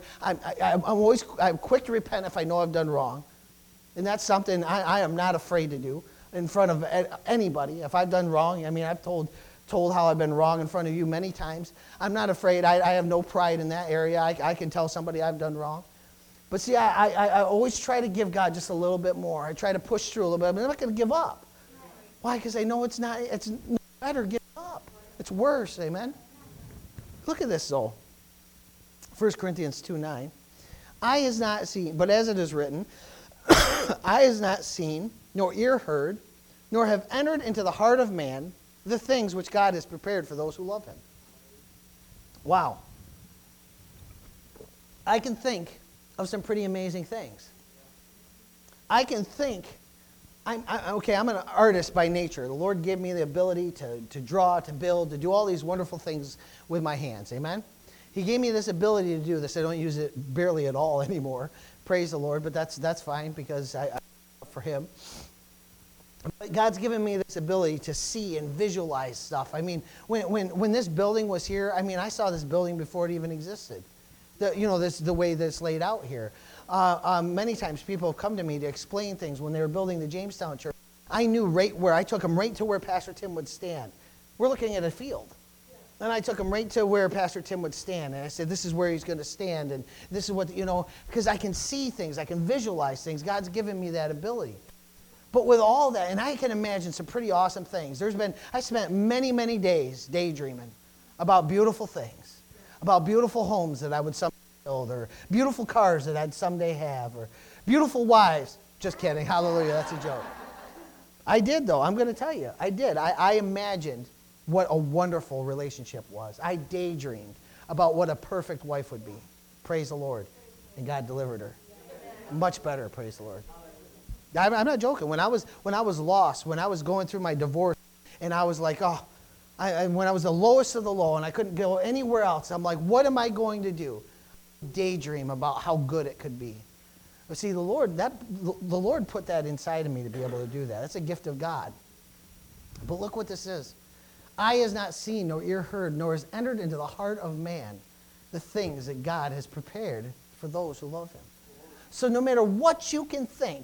I'm quick to repent if I know I've done wrong. And that's something I am not afraid to do. in front of anybody. If I've done wrong, I mean, I've told how I've been wrong in front of you many times. I'm not afraid. I have no pride in that area. I can tell somebody I've done wrong. But see, I always try to give God just a little bit more. I try to push through a little bit. I'm not going to give up. Why? Because I know it's no better give up. It's worse, amen? Look at this, though. 1 Corinthians 2:9. Eye is not seen, but as it is written, eye is not seen, nor ear heard, nor have entered into the heart of man the things which God has prepared for those who love him. Wow. I can think of some pretty amazing things. I can think, I'm an artist by nature. The Lord gave me the ability to draw, to build, to do all these wonderful things with my hands. Amen? He gave me this ability to do this. I don't use it barely at all anymore. Praise the Lord, but that's fine because I for him. But God's given me this ability to see and visualize stuff. I mean, when this building was here, I mean, I saw this building before it even existed. The way that's laid out here. Many times people have come to me to explain things when they were building the Jamestown Church. I knew I took them right to where Pastor Tim would stand. We're looking at a field. And I took him right to where Pastor Tim would stand. And I said, this is where he's going to stand. And this is what, because I can see things. I can visualize things. God's given me that ability. But with all that, and I can imagine some pretty awesome things. I spent many, many days daydreaming about beautiful things. About beautiful homes that I would someday build. Or beautiful cars that I'd someday have. Or beautiful wives. Just kidding. Hallelujah. That's a joke. I did, though. I'm going to tell you. I did. I imagined what a wonderful relationship was. I daydreamed about what a perfect wife would be. Praise the Lord. And God delivered her. Much better, praise the Lord. I'm not joking. When I was lost, when I was going through my divorce, and I was like, when I was the lowest of the low, and I couldn't go anywhere else, I'm like, what am I going to do? Daydream about how good it could be. But see, the Lord put that inside of me to be able to do that. That's a gift of God. But look what this is. Eye has not seen, nor ear heard, nor has entered into the heart of man the things that God has prepared for those who love him. So no matter what you can think,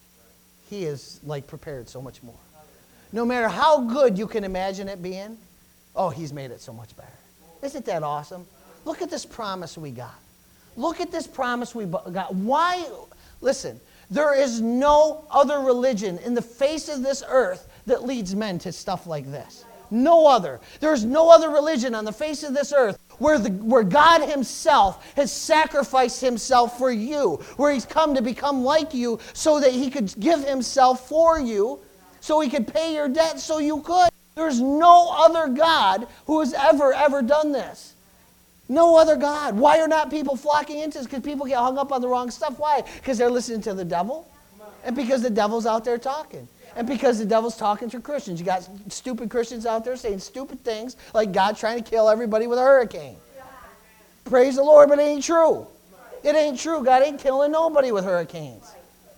he is prepared so much more. No matter how good you can imagine it being, he's made it so much better. Isn't that awesome? Look at this promise we got. Look at this promise we got. Why? Listen, there is no other religion in the face of this earth that leads men to stuff like this. No other. There's no other religion on the face of this earth where God himself has sacrificed himself for you, where he's come to become like you so that he could give himself for you, so he could pay your debt so you could. There's no other God who has ever done this. No other God. Why are not people flocking into this? Because people get hung up on the wrong stuff. Why? Because they're listening to the devil, and because the devil's out there talking. And because the devil's talking to Christians. You got stupid Christians out there saying stupid things like God trying to kill everybody with a hurricane. Praise the Lord, but it ain't true. It ain't true. God ain't killing nobody with hurricanes.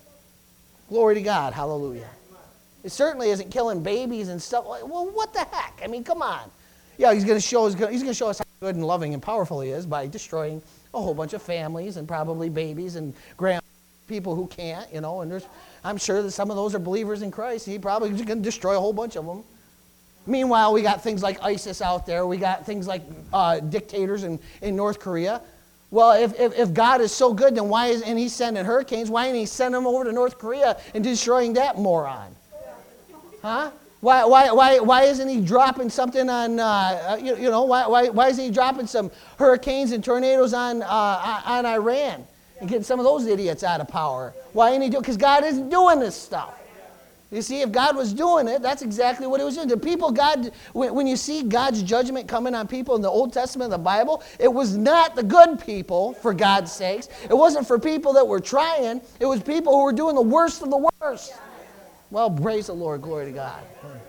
Glory to God. Hallelujah. It certainly isn't killing babies and stuff. Well, what the heck? I mean, come on. Yeah, he's going to show us how good and loving and powerful he is by destroying a whole bunch of families and probably babies and people who can't, and I'm sure that some of those are believers in Christ. He probably going to destroy a whole bunch of them. Meanwhile, we got things like ISIS out there. We got things like dictators in North Korea. Well, if God is so good, then and he's sending hurricanes, why isn't he sending them over to North Korea and destroying that moron? Huh? Why isn't he dropping something on, why isn't he dropping some hurricanes and tornadoes on Iran? And getting some of those idiots out of power. Why ain't he doing it? Because God isn't doing this stuff. You see, if God was doing it, that's exactly what he was doing. The people when you see God's judgment coming on people in the Old Testament of the Bible, it was not the good people, for God's sakes. It wasn't for people that were trying. It was people who were doing the worst of the worst. Well, praise the Lord. Glory to God.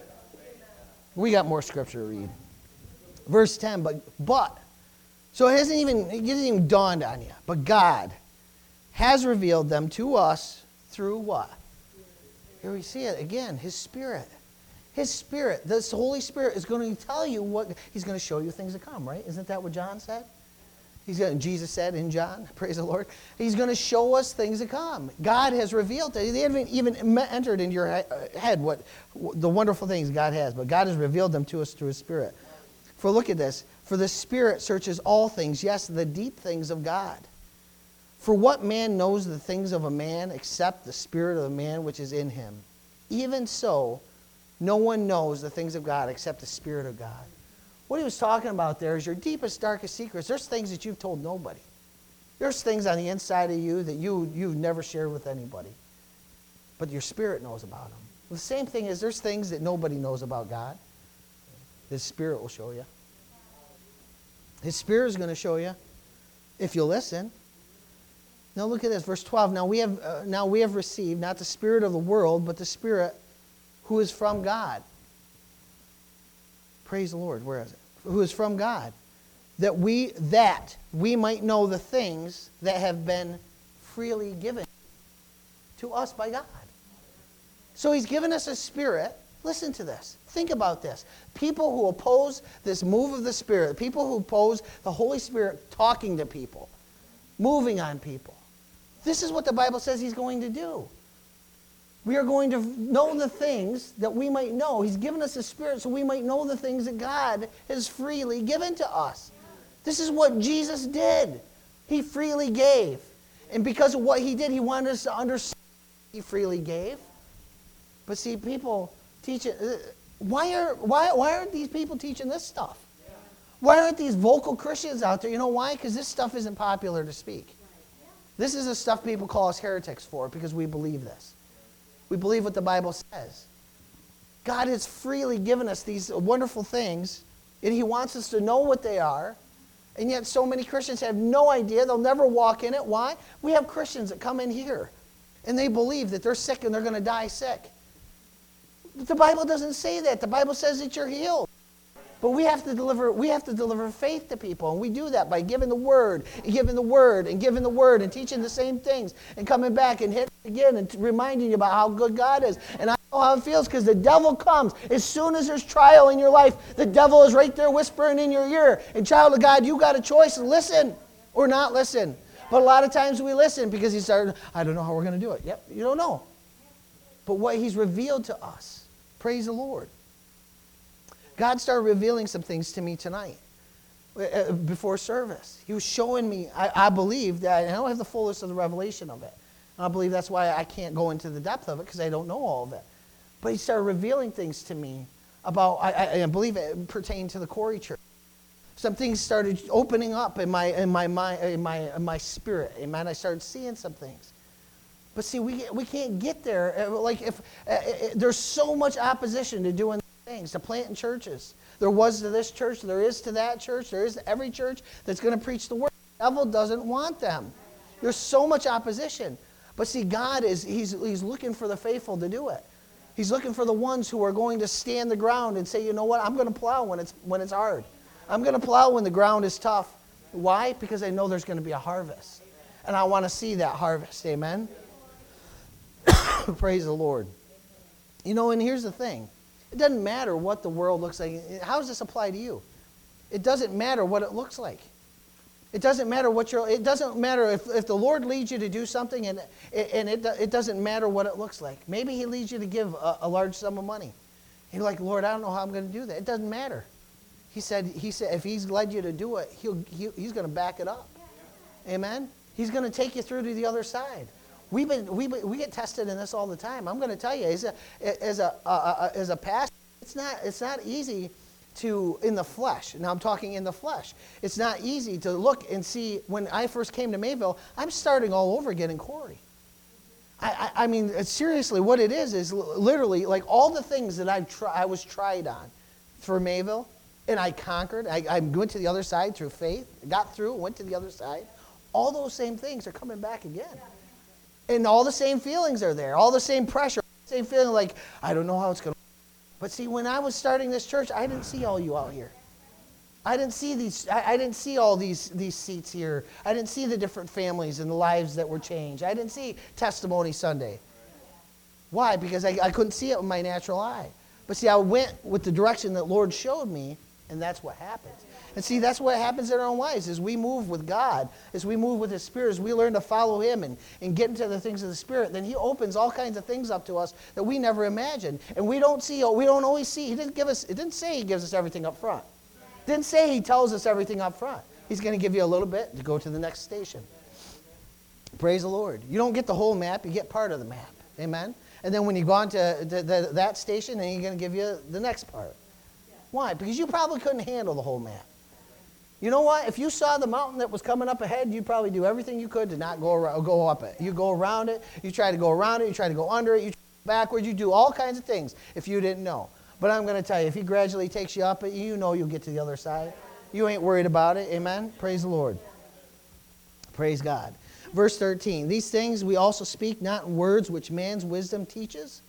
We got more scripture to read. Verse 10, but. So it hasn't even dawned on you. But God has revealed them to us through what? Here we see it again, his Spirit. His Spirit, this Holy Spirit is going to tell you what, he's going to show you things to come, right? Isn't that what John said? Jesus said in John, praise the Lord, he's going to show us things to come. God has revealed it. They haven't even entered into your head what the wonderful things God has, but God has revealed them to us through his Spirit. For look at this. For the Spirit searches all things, yes, the deep things of God. For what man knows the things of a man except the spirit of the man which is in him? Even so, no one knows the things of God except the Spirit of God. What he was talking about there is your deepest, darkest secrets. There's things that you've told nobody. There's things on the inside of you that you've never shared with anybody. But your spirit knows about them. The same thing is there's things that nobody knows about God. His Spirit will show you. His Spirit is going to show you if you listen. Now look at this, verse 12. Now we have received not the spirit of the world, but the Spirit who is from God. Praise the Lord. Where is it? Who is from God. That we might know the things that have been freely given to us by God. So he's given us a Spirit. Listen to this. Think about this. People who oppose this move of the Spirit, people who oppose the Holy Spirit talking to people, moving on people. This is what the Bible says he's going to do. We are going to know the things that we might know. He's given us a Spirit so we might know the things that God has freely given to us. This is what Jesus did. He freely gave. And because of what he did, he wanted us to understand he freely gave. But see, people teach it. Why aren't these people teaching this stuff? Why aren't these vocal Christians out there? You know why? Because this stuff isn't popular to speak. This is the stuff people call us heretics for because we believe this. We believe what the Bible says. God has freely given us these wonderful things, and he wants us to know what they are, and yet so many Christians have no idea. They'll never walk in it. Why? We have Christians that come in here, and they believe that they're sick and they're going to die sick. But the Bible doesn't say that. The Bible says that you're healed. But we have to deliver faith to people, and we do that by giving the word, and giving the word, and giving the word, and teaching the same things, and coming back and hitting again, and reminding you about how good God is. And I know how it feels because the devil comes. As soon as there's trial in your life, the devil is right there whispering in your ear. And child of God, you got a choice to listen or not listen. But a lot of times we listen because he started, I don't know how we're going to do it. Yep, you don't know. But what he's revealed to us, praise the Lord. God started revealing some things to me tonight before service. He was showing me, I believe that, and I don't have the fullest of the revelation of it. And I believe that's why I can't go into the depth of it because I don't know all of it. But he started revealing things to me about, I believe it pertained to the Corey Church. Some things started opening up in my mind, in my spirit. Amen. I started seeing some things. But see, we can't get there. Like if there's so much opposition to doing things, to planting churches. There was to this church, there is to that church, there is to every church that's going to preach the word. The devil doesn't want them. There's so much opposition. But see, God he's looking for the faithful to do it. He's looking for the ones who are going to stand the ground and say, you know what, I'm going to plow when it's hard. I'm going to plow when the ground is tough. Why? Because I know there's going to be a harvest. And I want to see that harvest. Amen? Praise the Lord. You know, and here's the thing. It doesn't matter what the world looks like. How does this apply to you? It doesn't matter what it looks like. It doesn't matter it doesn't matter if the Lord leads you to do something and it doesn't matter what it looks like. Maybe he leads you to give a large sum of money. You're like, Lord, I don't know how I'm going to do that. It doesn't matter. He said if he's led you to do it, he's going to back it up. Amen? He's going to take you through to the other side. We get tested in this all the time. I'm going to tell you, as a pastor, it's not easy to in the flesh. Now I'm talking in the flesh. It's not easy to look and see. When I first came to Mayville, I'm starting all over again in Corey. I mean, seriously, what it is literally like all the things that I was tried on for Mayville, and I conquered. I went to the other side through faith, got through, went to the other side. All those same things are coming back again. And all the same feelings are there, all the same pressure, same feeling like, I don't know how it's going to. But see, when I was starting this church, I didn't see all you out here. I didn't see all these seats here. I didn't see the different families and the lives that were changed. I didn't see Testimony Sunday. Why? Because I couldn't see it with my natural eye. But see, I went with the direction that Lord showed me, And that's what happens. And see, that's what happens in our own lives as we move with God, as we move with His Spirit, as we learn to follow Him and get into the things of the Spirit, then He opens all kinds of things up to us that we never imagined. And we don't always see. It didn't say He gives us everything up front. It didn't say He tells us everything up front. He's going to give you a little bit to go to the next station. Praise the Lord. You don't get the whole map, you get part of the map. Amen? And then when you go on to that station, then He's going to give you the next part. Why? Because you probably couldn't handle the whole map. You know what? If you saw the mountain that was coming up ahead, you'd probably do everything you could to not go up it. You go around it. You try to go around it. You try to go under it. You try to go backwards. You do all kinds of things if you didn't know. But I'm going to tell you, if He gradually takes you up it, you know you'll get to the other side. You ain't worried about it. Amen? Praise the Lord. Praise God. Verse 13. These things we also speak not in words which man's wisdom teaches,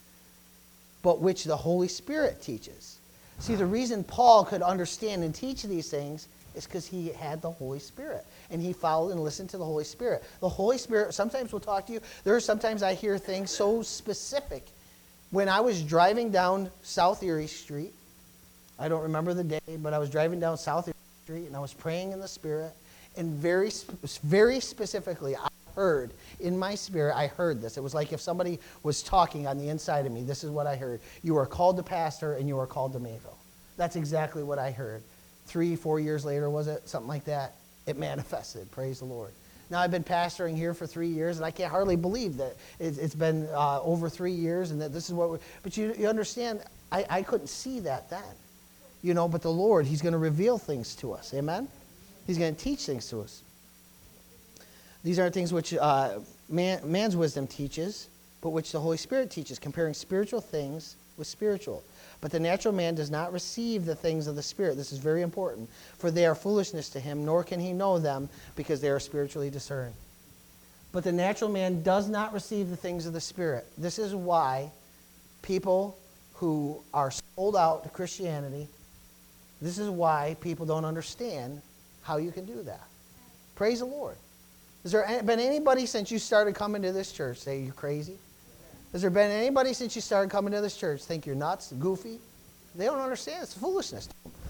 but which the Holy Spirit teaches. See, the reason Paul could understand and teach these things is because he had the Holy Spirit. And he followed and listened to the Holy Spirit. The Holy Spirit sometimes will talk to you. There are sometimes I hear things so specific. When I was driving down South Erie Street, I don't remember the day, but I was driving down South Erie Street and I was praying in the Spirit. And very specifically, I heard in my spirit, I heard this. It was like if somebody was talking on the inside of me. This is what I heard. You are called to pastor and you are called to Mayville. That's exactly what I heard. 3-4 years later, was it? Something like that. It manifested. Praise the Lord. Now, I've been pastoring here for 3 years, and I can't hardly believe that it's been over 3 years and that this is what but you understand, I couldn't see that then. You know, but the Lord, He's going to reveal things to us. Amen? He's going to teach things to us. These are things which man's wisdom teaches, but which the Holy Spirit teaches, comparing spiritual things with spiritual. But the natural man does not receive the things of the Spirit. This is very important. For they are foolishness to him, nor can he know them, because they are spiritually discerned. But the natural man does not receive the things of the Spirit. This is why people who are sold out to Christianity, this is why people don't understand how you can do that. Praise the Lord. Has there been anybody since you started coming to this church say you're crazy? Has there been anybody since you started coming to this church think you're nuts, goofy? They don't understand. It's foolishness.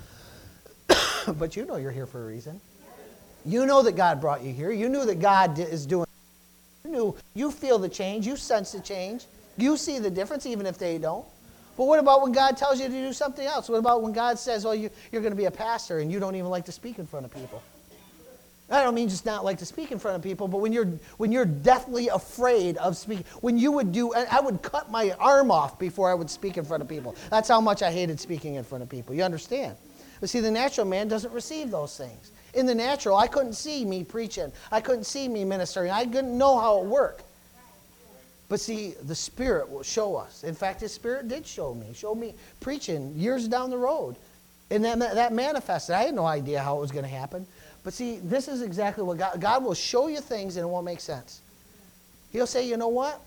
But you know you're here for a reason. You know that God brought you here. You knew that God is doing. You feel the change. You sense the change. You see the difference even if they don't. But what about when God tells you to do something else? What about when God says, oh, you're going to be a pastor and you don't even like to speak in front of people? I don't mean just not like to speak in front of people, but when you're deathly afraid of speaking, when you would I would cut my arm off before I would speak in front of people. That's how much I hated speaking in front of people. You understand? But see, the natural man doesn't receive those things. In the natural, I couldn't see me preaching. I couldn't see me ministering. I didn't know how it worked. But see, the Spirit will show us. In fact, His Spirit did show me preaching years down the road. And then that manifested. I had no idea how it was going to happen. But see, this is exactly what God will show you things and it won't make sense. He'll say, you know what?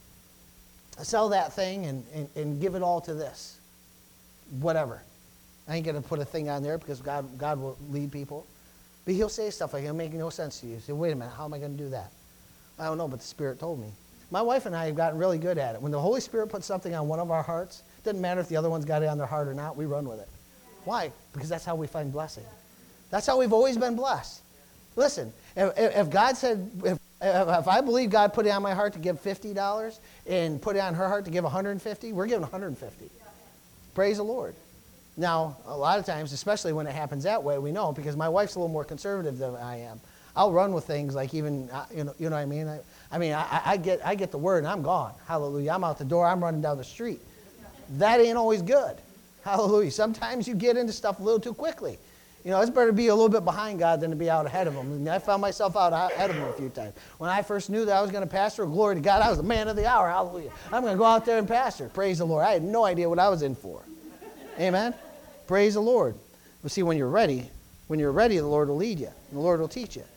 Sell that thing and give it all to this. Whatever. I ain't going to put a thing on there because God will lead people. But He'll say stuff like, it'll make no sense to you. You say, wait a minute, how am I going to do that? I don't know, but the Spirit told me. My wife and I have gotten really good at it. When the Holy Spirit puts something on one of our hearts, it doesn't matter if the other one's got it on their heart or not, we run with it. Why? Because that's how we find blessing. That's how we've always been blessed. Listen, if God said, if I believe God put it on my heart to give $50 and put it on her heart to give $150, we're giving $150. Praise the Lord. Now, a lot of times, especially when it happens that way, we know because my wife's a little more conservative than I am. I'll run with things like even, you know what I mean? I get the word and I'm gone. Hallelujah. I'm out the door. I'm running down the street. That ain't always good. Hallelujah. Sometimes you get into stuff a little too quickly. You know, it's better to be a little bit behind God than to be out ahead of Him. And I found myself out ahead of Him a few times. When I first knew that I was going to pastor, glory to God, I was the man of the hour. Hallelujah. I'm going to go out there and pastor. Praise the Lord. I had no idea what I was in for. Amen. Praise the Lord. But see, when you're ready, the Lord will lead you. And the Lord will teach you.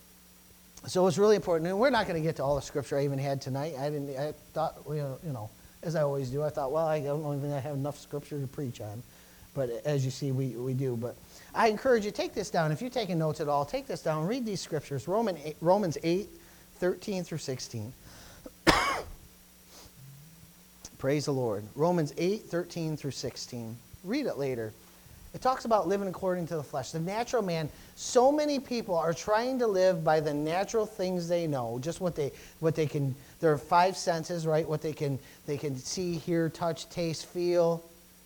So it's really important. And we're not going to get to all the scripture I even had tonight. I thought, you know, as I always do, I thought, well, I don't even have enough scripture to preach on. But as you see, we do. But I encourage you, take this down. If you're taking notes at all, take this down. Read these scriptures. Romans 8, 13 through 16. Praise the Lord. Romans 8, 13 through 16. Read it later. It talks about living according to the flesh. The natural man, so many people are trying to live by the natural things they know, just what they can, their five senses, right? What they can see, hear, touch, taste, feel,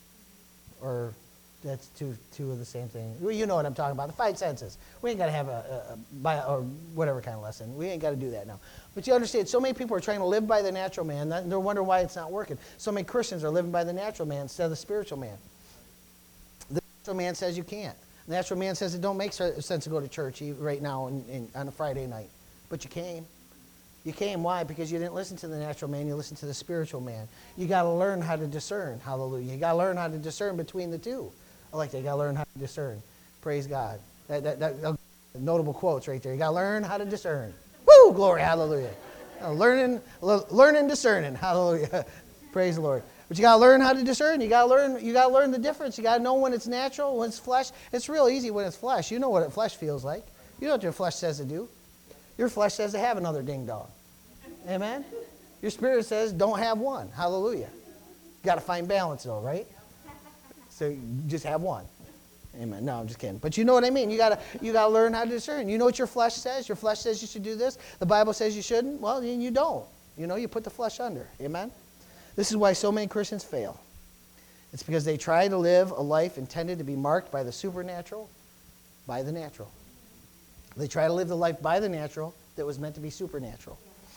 or that's two of the same thing. Well, you know what I'm talking about, the five senses. We ain't got to have a or whatever kind of lesson. We ain't got to do that now. But you understand, so many people are trying to live by the natural man. They're wondering why it's not working. So many Christians are living by the natural man instead of the spiritual man. The natural man says you can't. The natural man says it don't make sense to go to church right now on a Friday night. But you came. You came. Why? Because you didn't listen to the natural man. You listened to the spiritual man. You got to learn how to discern. Hallelujah. You got to learn how to discern between the two. I like that. You got to learn how to discern. Praise God. That notable quotes right there. You got to learn how to discern. Woo! Glory. Hallelujah. Learning, discerning. Hallelujah. Praise the Lord. But you got to learn how to discern. You got to learn the difference. You got to know when it's natural, when it's flesh. It's real easy when it's flesh. You know what flesh feels like. You know what your flesh says to do. Your flesh says to have another ding dong. Amen? Your spirit says don't have one. Hallelujah. You got to find balance though, right? So you just have one. Amen. No, I'm just kidding. But you know what I mean. You gotta learn how to discern. You know what your flesh says? Your flesh says you should do this. The Bible says you shouldn't. Well, you don't. You put the flesh under. Amen? This is why so many Christians fail. It's because they try to live a life intended to be marked by the supernatural, by the natural. They try to live the life by the natural that was meant to be supernatural.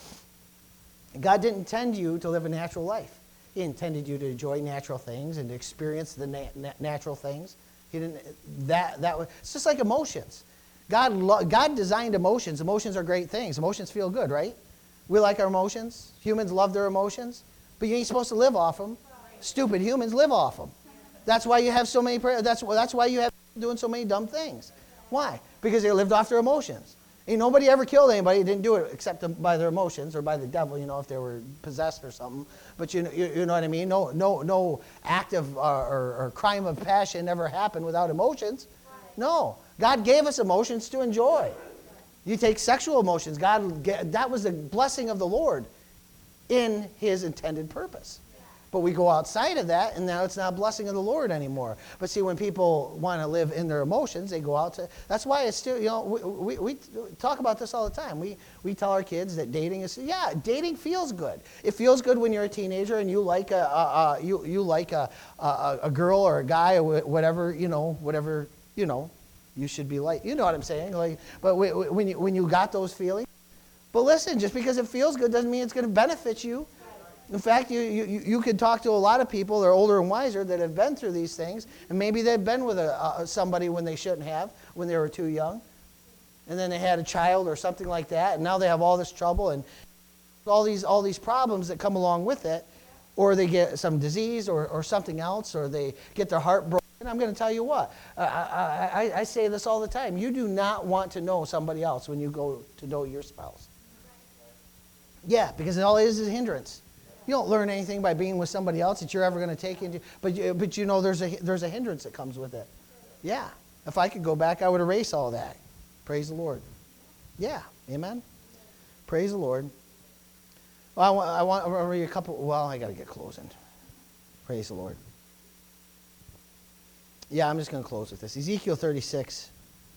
And God didn't intend you to live a natural life. He intended you to enjoy natural things and to experience the natural things. He didn't. It's just like emotions. God designed emotions. Emotions are great things. Emotions feel good, right? We like our emotions. Humans love their emotions, but you ain't supposed to live off them. Stupid humans live off them. That's why you have so many. That's why you have doing so many dumb things. Why? Because they lived off their emotions. Ain't nobody ever killed anybody who didn't do it except by their emotions or by the devil, if they were possessed or something. But you know what I mean? No act of or crime of passion ever happened without emotions. No. God gave us emotions to enjoy. You take sexual emotions. That was the blessing of the Lord in His intended purpose. But we go outside of that, and now it's not a blessing of the Lord anymore. But see, when people want to live in their emotions, they go out to... That's why it's still, we talk about this all the time. We tell our kids that dating is... Yeah, dating feels good. It feels good when you're a teenager and you like a girl or a guy or whatever, you should be like... You know what I'm saying? But when you got those feelings... But listen, just because it feels good doesn't mean it's going to benefit you. In fact, you could talk to a lot of people that are older and wiser that have been through these things, and maybe they've been with somebody when they shouldn't have, when they were too young, and then they had a child or something like that, and now they have all this trouble and all these problems that come along with it, or they get some disease or something else, or they get their heart broken. I'm going to tell you what, I say this all the time. You do not want to know somebody else when you go to know your spouse. Yeah, because all it is a hindrance. You don't learn anything by being with somebody else that you're ever going to take into, but there's a hindrance that comes with it. Yeah. If I could go back, I would erase all that. Praise the Lord. Yeah. Amen. Praise the Lord. Well, I want to read a couple. Well, I got to get closing. Praise the Lord. Yeah, I'm just going to close with this. Ezekiel 36,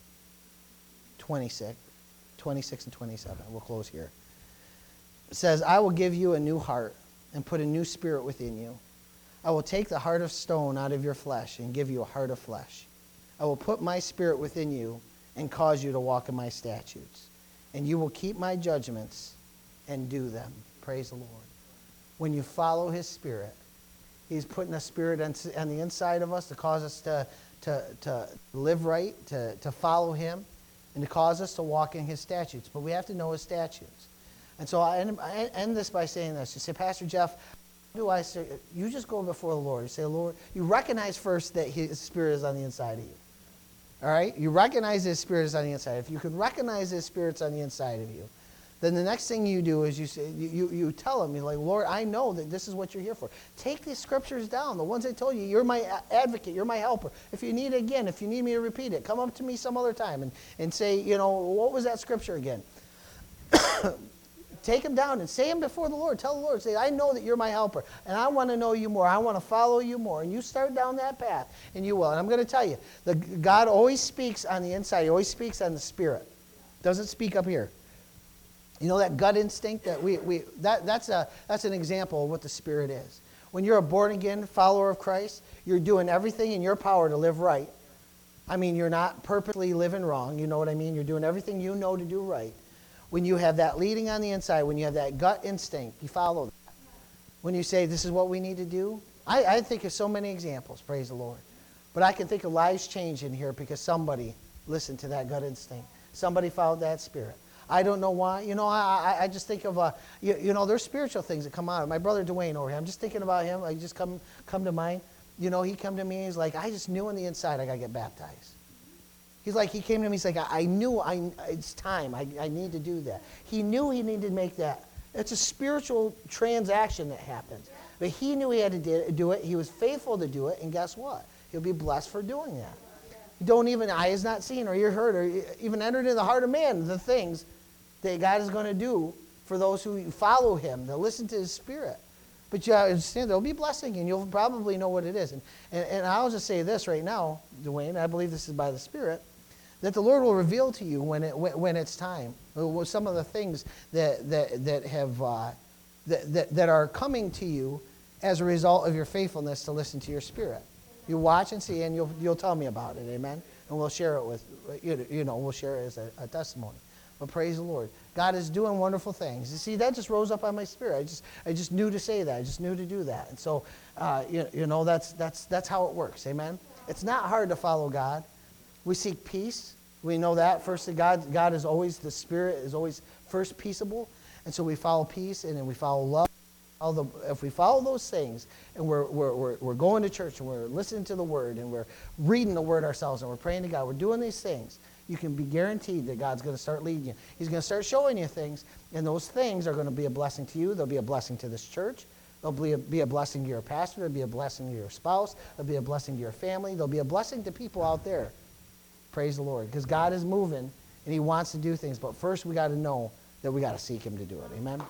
26 and 27. We'll close here. It says, I will give you a new heart and put a new spirit within you. I will take the heart of stone out of your flesh and give you a heart of flesh. I will put my spirit within you and cause you to walk in my statutes. And you will keep my judgments and do them. Praise the Lord. When you follow His Spirit, He's putting a spirit on the inside of us to cause us to live right, to follow Him, and to cause us to walk in His statutes. But we have to know His statutes. And so I end this by saying this. You say, Pastor Jeff, how do I say? You just go before the Lord. You say, Lord, you recognize first that His Spirit is on the inside of you. All right? You recognize His Spirit is on the inside. If you can recognize His Spirit's on the inside of you, then the next thing you do is you tell Him, you're like, Lord, I know that this is what you're here for. Take these scriptures down, the ones I told you. You're my advocate. You're my helper. If you need it again, if you need me to repeat it, come up to me some other time and say, what was that scripture again? take them down and say them before the Lord. Tell the Lord, say, I know that you're my helper, and I want to know you more. I want to follow you more. And you start down that path, and you will. And I'm going to tell you, God always speaks on the inside. He always speaks on the spirit. Doesn't speak up here. You know that gut instinct that's an example of what the Spirit is. When you're a born-again follower of Christ, you're doing everything in your power to live right. I mean, you're not purposely living wrong. You know what I mean? You're doing everything you know to do right. When you have that leading on the inside, when you have that gut instinct, you follow that. When you say, this is what we need to do, I think of so many examples, praise the Lord. But I can think of lives changing here because somebody listened to that gut instinct. Somebody followed that spirit. I don't know why. You know, I just think of, there's spiritual things that come out. My brother Dwayne over here, I'm just thinking about him. I just come to mind. You know, he come to me, he's like, I just knew on the inside I got to get baptized. He's like, he came to me, he's like, I knew it's time. I need to do that. He knew he needed to make that. It's a spiritual transaction that happens. But he knew he had to do it. He was faithful to do it. And guess what? He'll be blessed for doing that. Don't even, eye has not seen or ear heard or even entered in the heart of man the things that God is going to do for those who follow him, that listen to his spirit. But you understand, there'll be blessing, and you'll probably know what it is. And I'll just say this right now, Dwayne, I believe this is by the Spirit, that the Lord will reveal to you when it's time. Some of the things that are coming to you as a result of your faithfulness to listen to your spirit. You watch and see, and you'll tell me about it, amen? And we'll share it with, we'll share it as a testimony. But praise the Lord. God is doing wonderful things. You see, that just rose up on my spirit. I just knew to say that. I just knew to do that. And so, that's how it works, amen? It's not hard to follow God. We seek peace. We know that. Firstly, God is always, the Spirit is always first peaceable. And so we follow peace, and then we follow love. If we follow those things, and we're going to church, and we're listening to the Word, and we're reading the Word ourselves, and we're praying to God, we're doing these things, you can be guaranteed that God's going to start leading you. He's going to start showing you things, and those things are going to be a blessing to you. They'll be a blessing to this church. They'll be a blessing to your pastor. They'll be a blessing to your spouse. They'll be a blessing to your family. They'll be a blessing to people out there. Praise the Lord. Because God is moving, and he wants to do things. But first, we got to know that we got to seek him to do it. Amen?